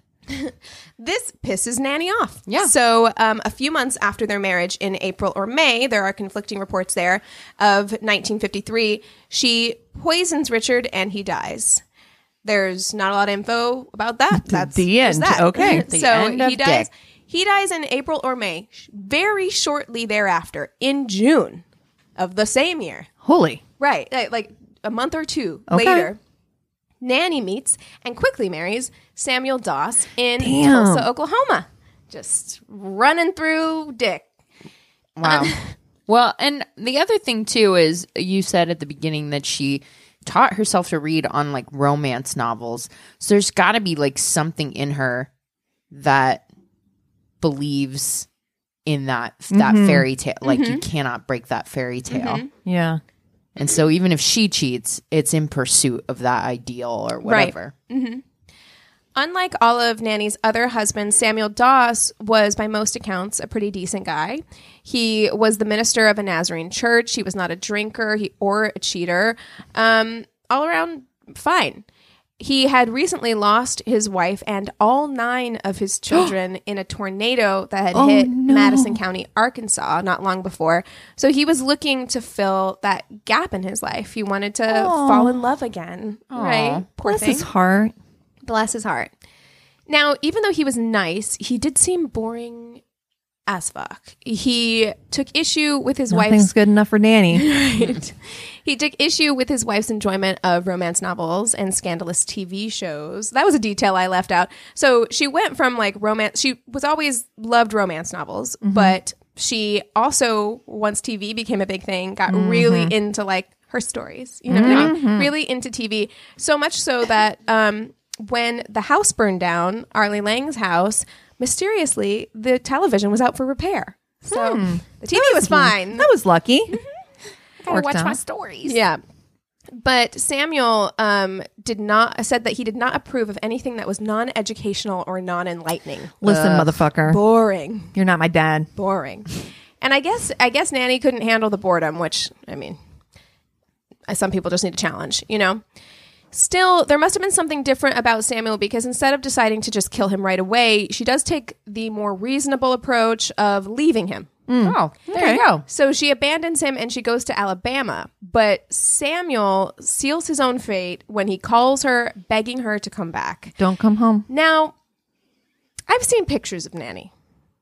This pisses Nanny off. Yeah. So um, a few months after their marriage in April or May, there are conflicting reports there of nineteen fifty-three, she poisons Richard and he dies. There's not a lot of info about that. That's the there's end. that. Okay. The so end he of dies. Dick. He dies in April or May. Very shortly thereafter, in June of the same year. Holy. Right. Like, like a month or two Okay. later, Nanny meets and quickly marries Samuel Doss in Damn. Tulsa, Oklahoma. Just running through Dick. Wow. Well, and the other thing too is you said at the beginning that she taught herself to read on like romance novels. So there's got to be like something in her that believes in that that fairy tale. Like you cannot break that fairy tale. Yeah. And so even if she cheats, it's in pursuit of that ideal or whatever. Unlike all of Nanny's other husbands, Samuel Doss was, by most accounts, a pretty decent guy. He was the minister of a Nazarene church. He was not a drinker he, or a cheater. Um, all around, fine. He had recently lost his wife and all nine of his children in a tornado that had Oh, hit no. Madison County, Arkansas, not long before. So he was looking to fill that gap in his life. He wanted to fall in love again, right? Poor Bless thing. his heart. Bless his heart. Now, even though he was nice, he did seem boring as fuck. He took issue with his Nothing's wife's good enough for Nanny. right. He took issue with his wife's enjoyment of romance novels and scandalous T V shows. That was a detail I left out. So she went from like romance, she was always loved romance novels, but she also, once T V became a big thing, got really into like her stories. You know what I mean? Really into T V. So much so that um, when the house burned down, Arlie Lang's house, mysteriously, the television was out for repair. So the T V was fine. That was lucky. I Worked watch out. my stories. Yeah. But Samuel um, did not said that he did not approve of anything that was non-educational or non-enlightening. Listen, motherfucker. Boring, You're not my dad. boring. And I guess I guess Nanny couldn't handle the boredom, which I mean, uh, some people just need a challenge, you know. Still, there must have been something different about Samuel because instead of deciding to just kill him right away, she does take the more reasonable approach of leaving him. Oh, there you go. So she abandons him and she goes to Alabama. But Samuel seals his own fate when he calls her, begging her to come back. Don't come home. Now, I've seen pictures of Nanny.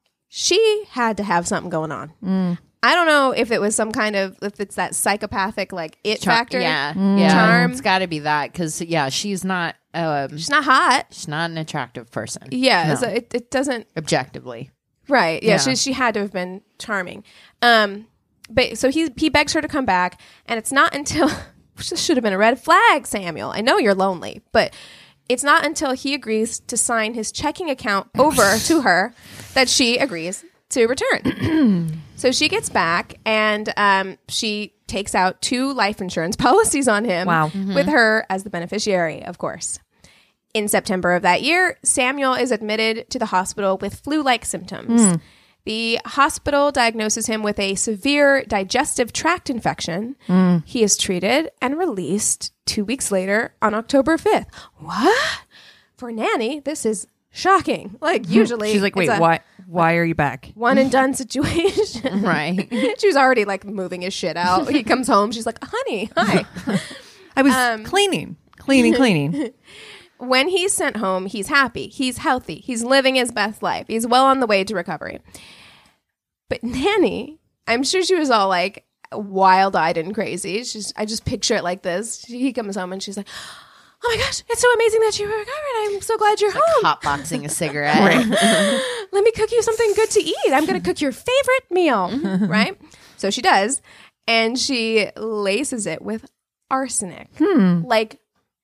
She had to have something going on. I don't know if it was some kind of, if it's that psychopathic, like, it Char- factor. Yeah. Yeah. Charm. It's got to be that because, yeah, she's not, um, She's not hot. she's not an attractive person. Yeah, No. so it, it doesn't, Objectively. right. Yeah, Yeah. She, she had to have been charming. Um, but so he, he begs her to come back, and it's not until, which this should have been a red flag, Samuel. I know you're lonely, but it's not until he agrees to sign his checking account over to her that she agrees to return. So she gets back and um, she takes out two life insurance policies on him Wow. with her as the beneficiary, of course. In September of that year, Samuel is admitted to the hospital with flu-like symptoms. The hospital diagnoses him with a severe digestive tract infection. He is treated and released two weeks later on October fifth. What? For Nanny, this is shocking. Like usually She's like, wait, it's a why? Why are you back? one and done situation. Right. She was already like moving his shit out. He comes home. She's like, honey, hi. I was Um, cleaning, cleaning, cleaning. When he's sent home, he's happy. He's healthy. He's living his best life. He's well on the way to recovery. But Nanny, I'm sure she was all like wild-eyed and crazy. She's, I just picture it like this. He comes home and she's like, oh my gosh, it's so amazing that you recovered. I'm so glad you're home. Hotboxing a cigarette. Let me cook you something good to eat. I'm going to cook your favorite meal. Right? So she does. And she laces it with arsenic. Hmm. Like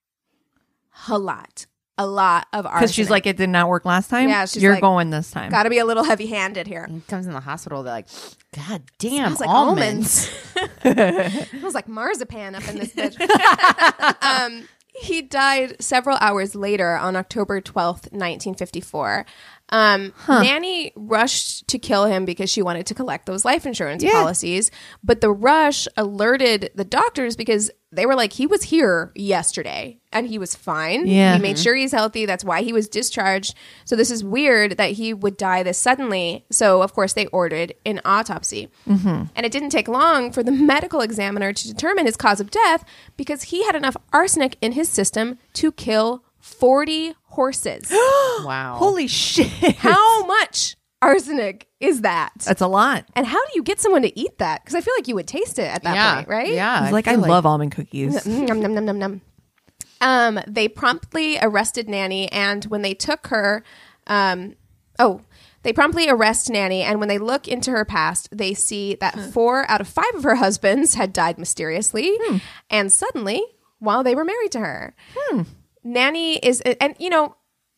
a lot. A lot of arsenic. Because she's like, it did not work last time. Yeah, she's you're like, going this time. Got to be a little heavy-handed here. He comes in the hospital. They're like, God damn, Smells like almonds. It smells like marzipan up in this bitch. um, he died several hours later on October twelfth, nineteen fifty-four. Um, Nanny rushed to kill him because she wanted to collect those life insurance Yeah. policies. But the rush alerted the doctors because they were like, he was here yesterday and he was fine. Yeah. We made sure he's healthy. That's why he was discharged. So this is weird that he would die this suddenly. So, of course, they ordered an autopsy. Mm-hmm. And it didn't take long for the medical examiner to determine his cause of death because he had enough arsenic in his system to kill forty horses. Wow. Holy shit. How much arsenic is that? That's a lot. And how do you get someone to eat that? Because I feel like you would taste it at that yeah. point, right? Yeah. It's like, I feel love almond cookies. Mm, Num, num, num, num, num. Um, they promptly arrested Nanny, and when they took her, um, oh, they promptly arrest Nanny, and when they look into her past, they see that four out of five of her husbands had died mysteriously, Hmm. and suddenly, while they were married to her. Hmm. Nanny is, and you know,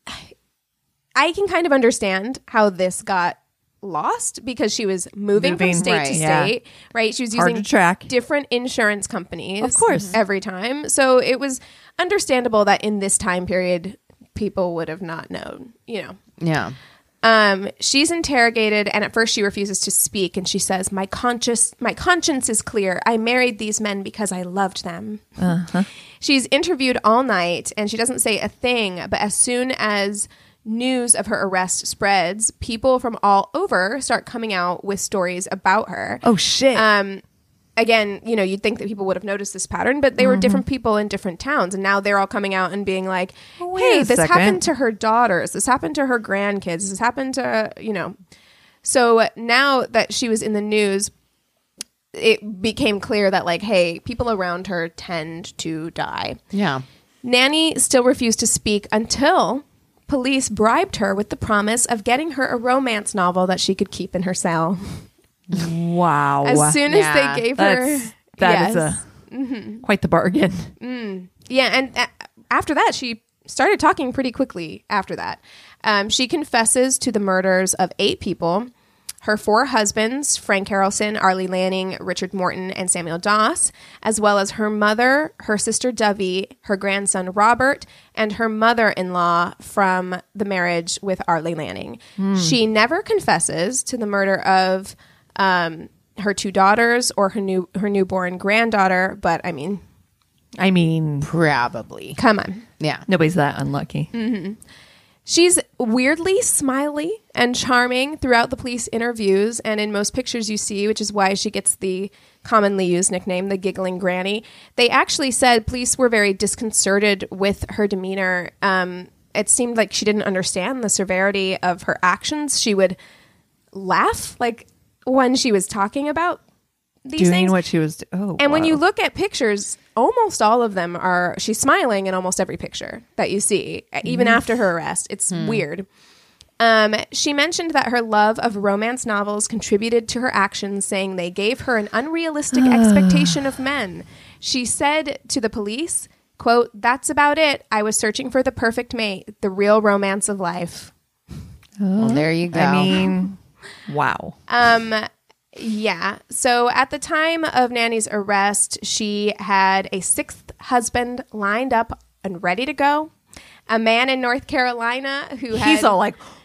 I can kind of understand how this got lost because she was moving, Moving, from state right, to yeah. state, right? She was Hard using to track. different insurance companies, Of course. every time. So it was understandable that in this time period, people would have not known, you know. Yeah. Um, she's interrogated, and at first she refuses to speak, and she says, "My conscience, my conscience is clear. I married these men because I loved them." Uh-huh. She's interviewed all night, and she doesn't say a thing. But as soon as news of her arrest spreads, people from all over start coming out with stories about her. Oh, shit. Um, again, you know, you'd think that people would have noticed this pattern, but they were different people in different towns. And now they're all coming out and being like, Oh, wait hey, a this second. happened to her daughters. This happened to her grandkids. This happened to, you know. So now that she was in the news, it became clear that, like, hey, people around her tend to die. Yeah. Nanny still refused to speak until police bribed her with the promise of getting her a romance novel that she could keep in her cell. wow. As soon Yeah, as they gave her, That's, that is yes. a, quite the bargain. yeah, and uh, after that, she started talking pretty quickly. After that, um, she confesses to the murders of eight people. Her four husbands, Frank Harrelson, Arlie Lanning, Richard Morton, and Samuel Doss, as well as her mother, her sister Dovey, her grandson Robert, and her mother-in-law from the marriage with Arlie Lanning. She never confesses to the murder of um, her two daughters or her new her newborn granddaughter, but I mean, I mean, Probably. come on. Yeah. nobody's that unlucky. She's weirdly smiley and charming throughout the police interviews and in most pictures you see, which is why she gets the commonly used nickname, the giggling granny. They actually said police were very disconcerted with her demeanor. Um, it seemed like she didn't understand the severity of her actions. She would laugh like when she was talking about these Doing things. what she was. Oh, And when wow. you look at pictures, almost all of them are, she's smiling in almost every picture that you see, even after her arrest. It's weird. Um, she mentioned that her love of romance novels contributed to her actions, saying they gave her an unrealistic expectation of men. She said to the police, quote, "That's about it. I was searching for the perfect mate, the real romance of life." Well, there you go. I mean, wow. Um, yeah. So at the time of Nanny's arrest, she had a sixth husband lined up and ready to go. A man in North Carolina who had He's all like,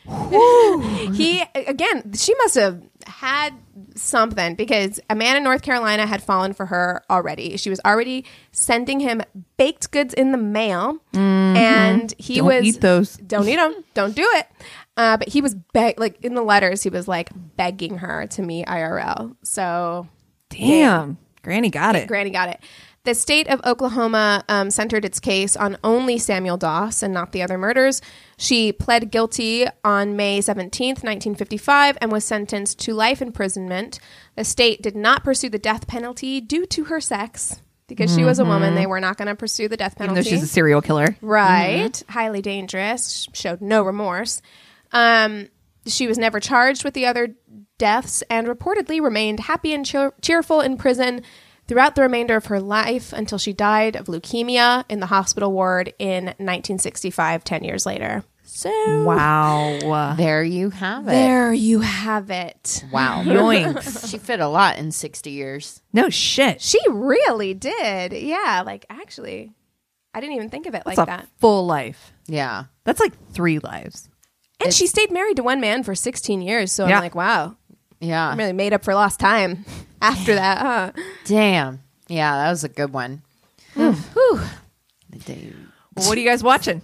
he again, she must have had something because a man in North Carolina had fallen for her already. She was already sending him baked goods in the mail, mm-hmm. and he don't was eat those. Don't eat them. Don't do it. Uh, but he was beg like in the letters. He was like begging her to meet I R L. So damn, damn. Granny got it. Granny got it. The state of Oklahoma um, centered its case on only Samuel Doss and not the other murders. She pled guilty on May seventeenth, nineteen fifty-five, and was sentenced to life imprisonment. The state did not pursue the death penalty due to her sex. Because mm-hmm. she was a woman, they were not going to pursue the death penalty. Even though she's a serial killer. Right. Mm-hmm. Highly dangerous. Showed no remorse. Um, she was never charged with the other deaths and reportedly remained happy and cheer- cheerful in prison throughout the remainder of her life until she died of leukemia in the hospital ward in nineteen sixty-five, ten years later. So, wow. There you have it. There you have it. Wow. Yoinks. She fit a lot in sixty years. No shit. She really did. Yeah, like actually, I didn't even think of it That's like a that. full life. Yeah. That's like three lives. And It's- she stayed married to one man for sixteen years. So Yeah. I'm like, wow, Yeah. I really made up for lost time after that, huh? Damn. Yeah, that was a good one. Whew. The day. Well, what are you guys watching?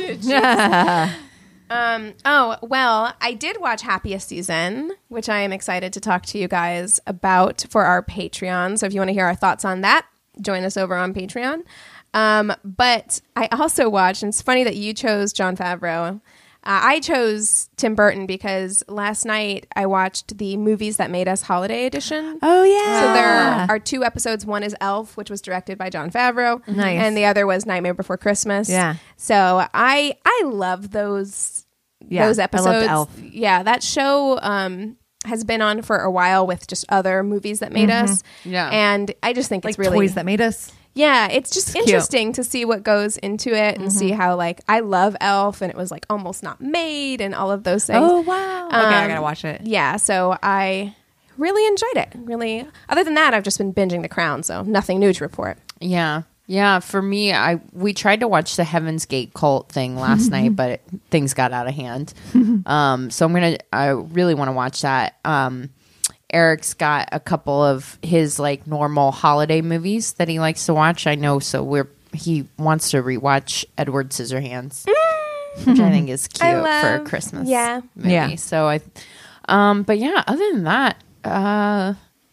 Um, oh, well, I did watch Happiest Season, which I am excited to talk to you guys about for our Patreon. So if you want to hear our thoughts on that, join us over on Patreon. Um, but I also watched, and it's funny that you chose Jon Favreau. Uh, I chose Tim Burton because last night I watched the Movies That Made Us Holiday Edition. Oh, yeah. So there are two episodes. One is Elf, which was directed by Jon Favreau. Nice. And the other was Nightmare Before Christmas. Yeah. So I I love those Yeah, those I episodes. loved Elf. Yeah, that show um, has been on for a while with just other movies that made us. Yeah. And I just think Like it's really Toys That Made Us. yeah, it's just cute. interesting to see what goes into it and see how like I love Elf and it was like almost not made and all of those things. Oh, wow. okay, I Um, got to watch it. Yeah, so I really enjoyed it. Really, other than that, I've just been binging The Crown, so nothing new to report. Yeah. Yeah, for me, I we tried to watch the Heaven's Gate cult thing last night, but it, things got out of hand. Um, so I'm gonna, I really want to watch that. Um, Eric's got a couple of his like normal holiday movies that he likes to watch. I know, so we're he wants to rewatch Edward Scissorhands, which I think is cute I for a love- Christmas yeah. movie. Yeah. So I, um, but yeah, other than that, uh,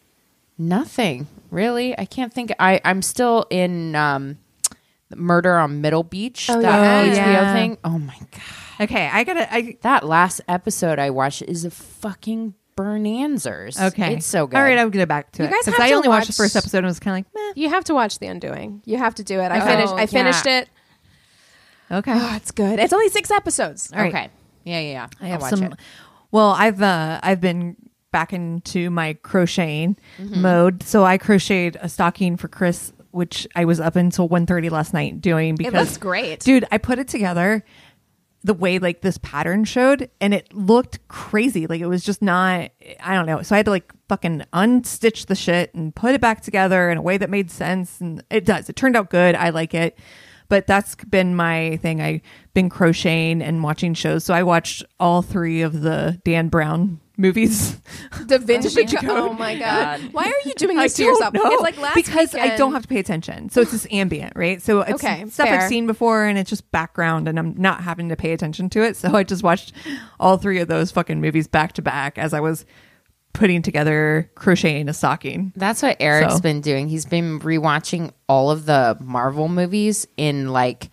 nothing really. I can't think. I I'm still in um, Murder on Middle Beach. Oh, that yeah. H B O Yeah. thing. Oh my god, Okay, I got to. I that last episode I watched is a fucking Bernanzers. Okay. It's so good. All right, I'll get back to You it. guys Because have I to only watched the watch- first episode and was kind of like, meh. You have to watch The Undoing. You have to do it. I Oh, finished. I yeah. finished it. Okay. Oh, it's good. It's only six episodes. All right. Okay. Yeah, yeah, yeah. I have I'll watch some. it. Well, I've uh, I've been back into my crocheting Mm-hmm. mode. So I crocheted a stocking for Chris, which I was up until one thirty last night doing It because, looks great. dude, I put it together the way like this pattern showed, and it looked crazy. Like it was just not. I don't know. So I had to like fucking unstitch the shit and put it back together in a way that made sense, and it does. It turned out good. I like it. But that's been my thing. I've been crocheting and watching shows. So I watched all three of the Dan Brown movies. Da Vinci, Da Vinci Code. Code. Oh my god! Why are you doing I this to don't yourself? know. It's like last because I weekend- don't have to pay attention. So it's just ambient, right? So it's Okay, stuff fair. I've seen before, and it's just background, and I'm not having to pay attention to it. So I just watched all three of those fucking movies back to back as I was putting together crocheting a stocking. That's what Eric's So. been doing. He's been rewatching all of the Marvel movies in like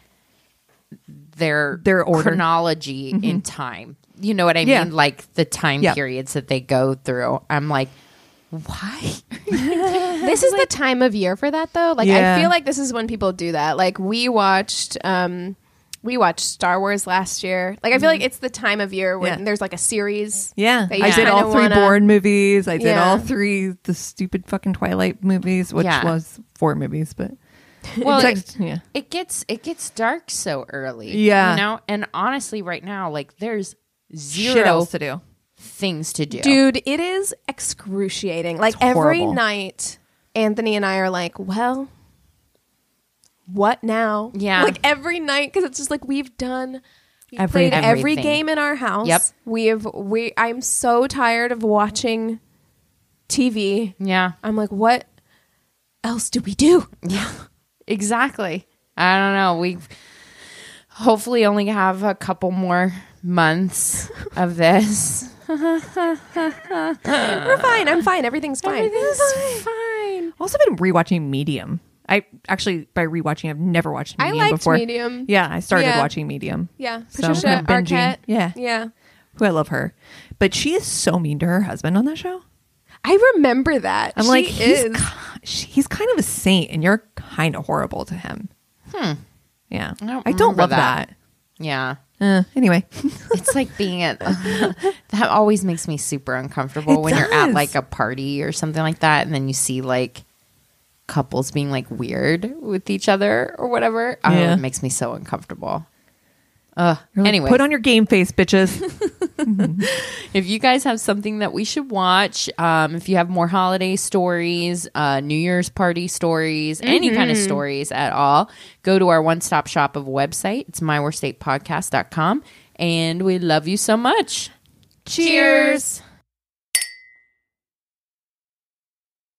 their Their order. chronology in time. You know what I Yeah. mean? Like the time Yeah. periods that they go through. I'm like, why? This is the time of year for that, though. Like, Yeah. I feel like this is when people do that. Like, we watched, um, we watched Star Wars last year. Like, I feel like it's the time of year when Yeah. there's like a series. Yeah, that you I did kinda all three wanna- Bourne movies. I did Yeah. all three the stupid fucking Twilight movies, which Yeah. was four movies, but Well, It's it, like- yeah. it gets it gets dark so early. Yeah. You know? And honestly, right now, like there's zero shit else to do. things to do. Dude, it is excruciating. Like, It's every horrible. night, Anthony and I are like, well, what now? Yeah. Like, every night, because it's just like, we've done We Every- played every everything. game in our house. Yep. We have we I'm so tired of watching T V. Yeah. I'm like, what else do we do? Yeah. Exactly. I don't know. We hopefully only have a couple more months of this. We're fine. I'm fine. Everything's fine. Everything's fine. I've also been rewatching Medium. I actually, by rewatching, I've never watched I Medium liked before. Medium. Yeah, I started Yeah. watching Medium. Yeah. So I'm Patricia kind of binging. Arquette. Yeah. Yeah. Who I love her. But she is so mean to her husband on that show. I remember that. I'm She like, he's, is. ki- she- he's kind of a saint, and you're kind of horrible to him. Hmm. Yeah. I don't I don't remember love that. that. Yeah. Uh, anyway. It's like being at that always makes me super uncomfortable It when you're at does. like a party or something like that, and then you see like couples being like weird with each other or whatever. Oh, Yeah. it makes me so uncomfortable. Uh, You're like, anyway, put on your game face, bitches. if you guys have something that we should watch, um, if you have more holiday stories, uh, New Year's party stories, any kind of stories at all, go to our one-stop shop of a website. It's my worst date podcast dot com, and we love you so much. Cheers.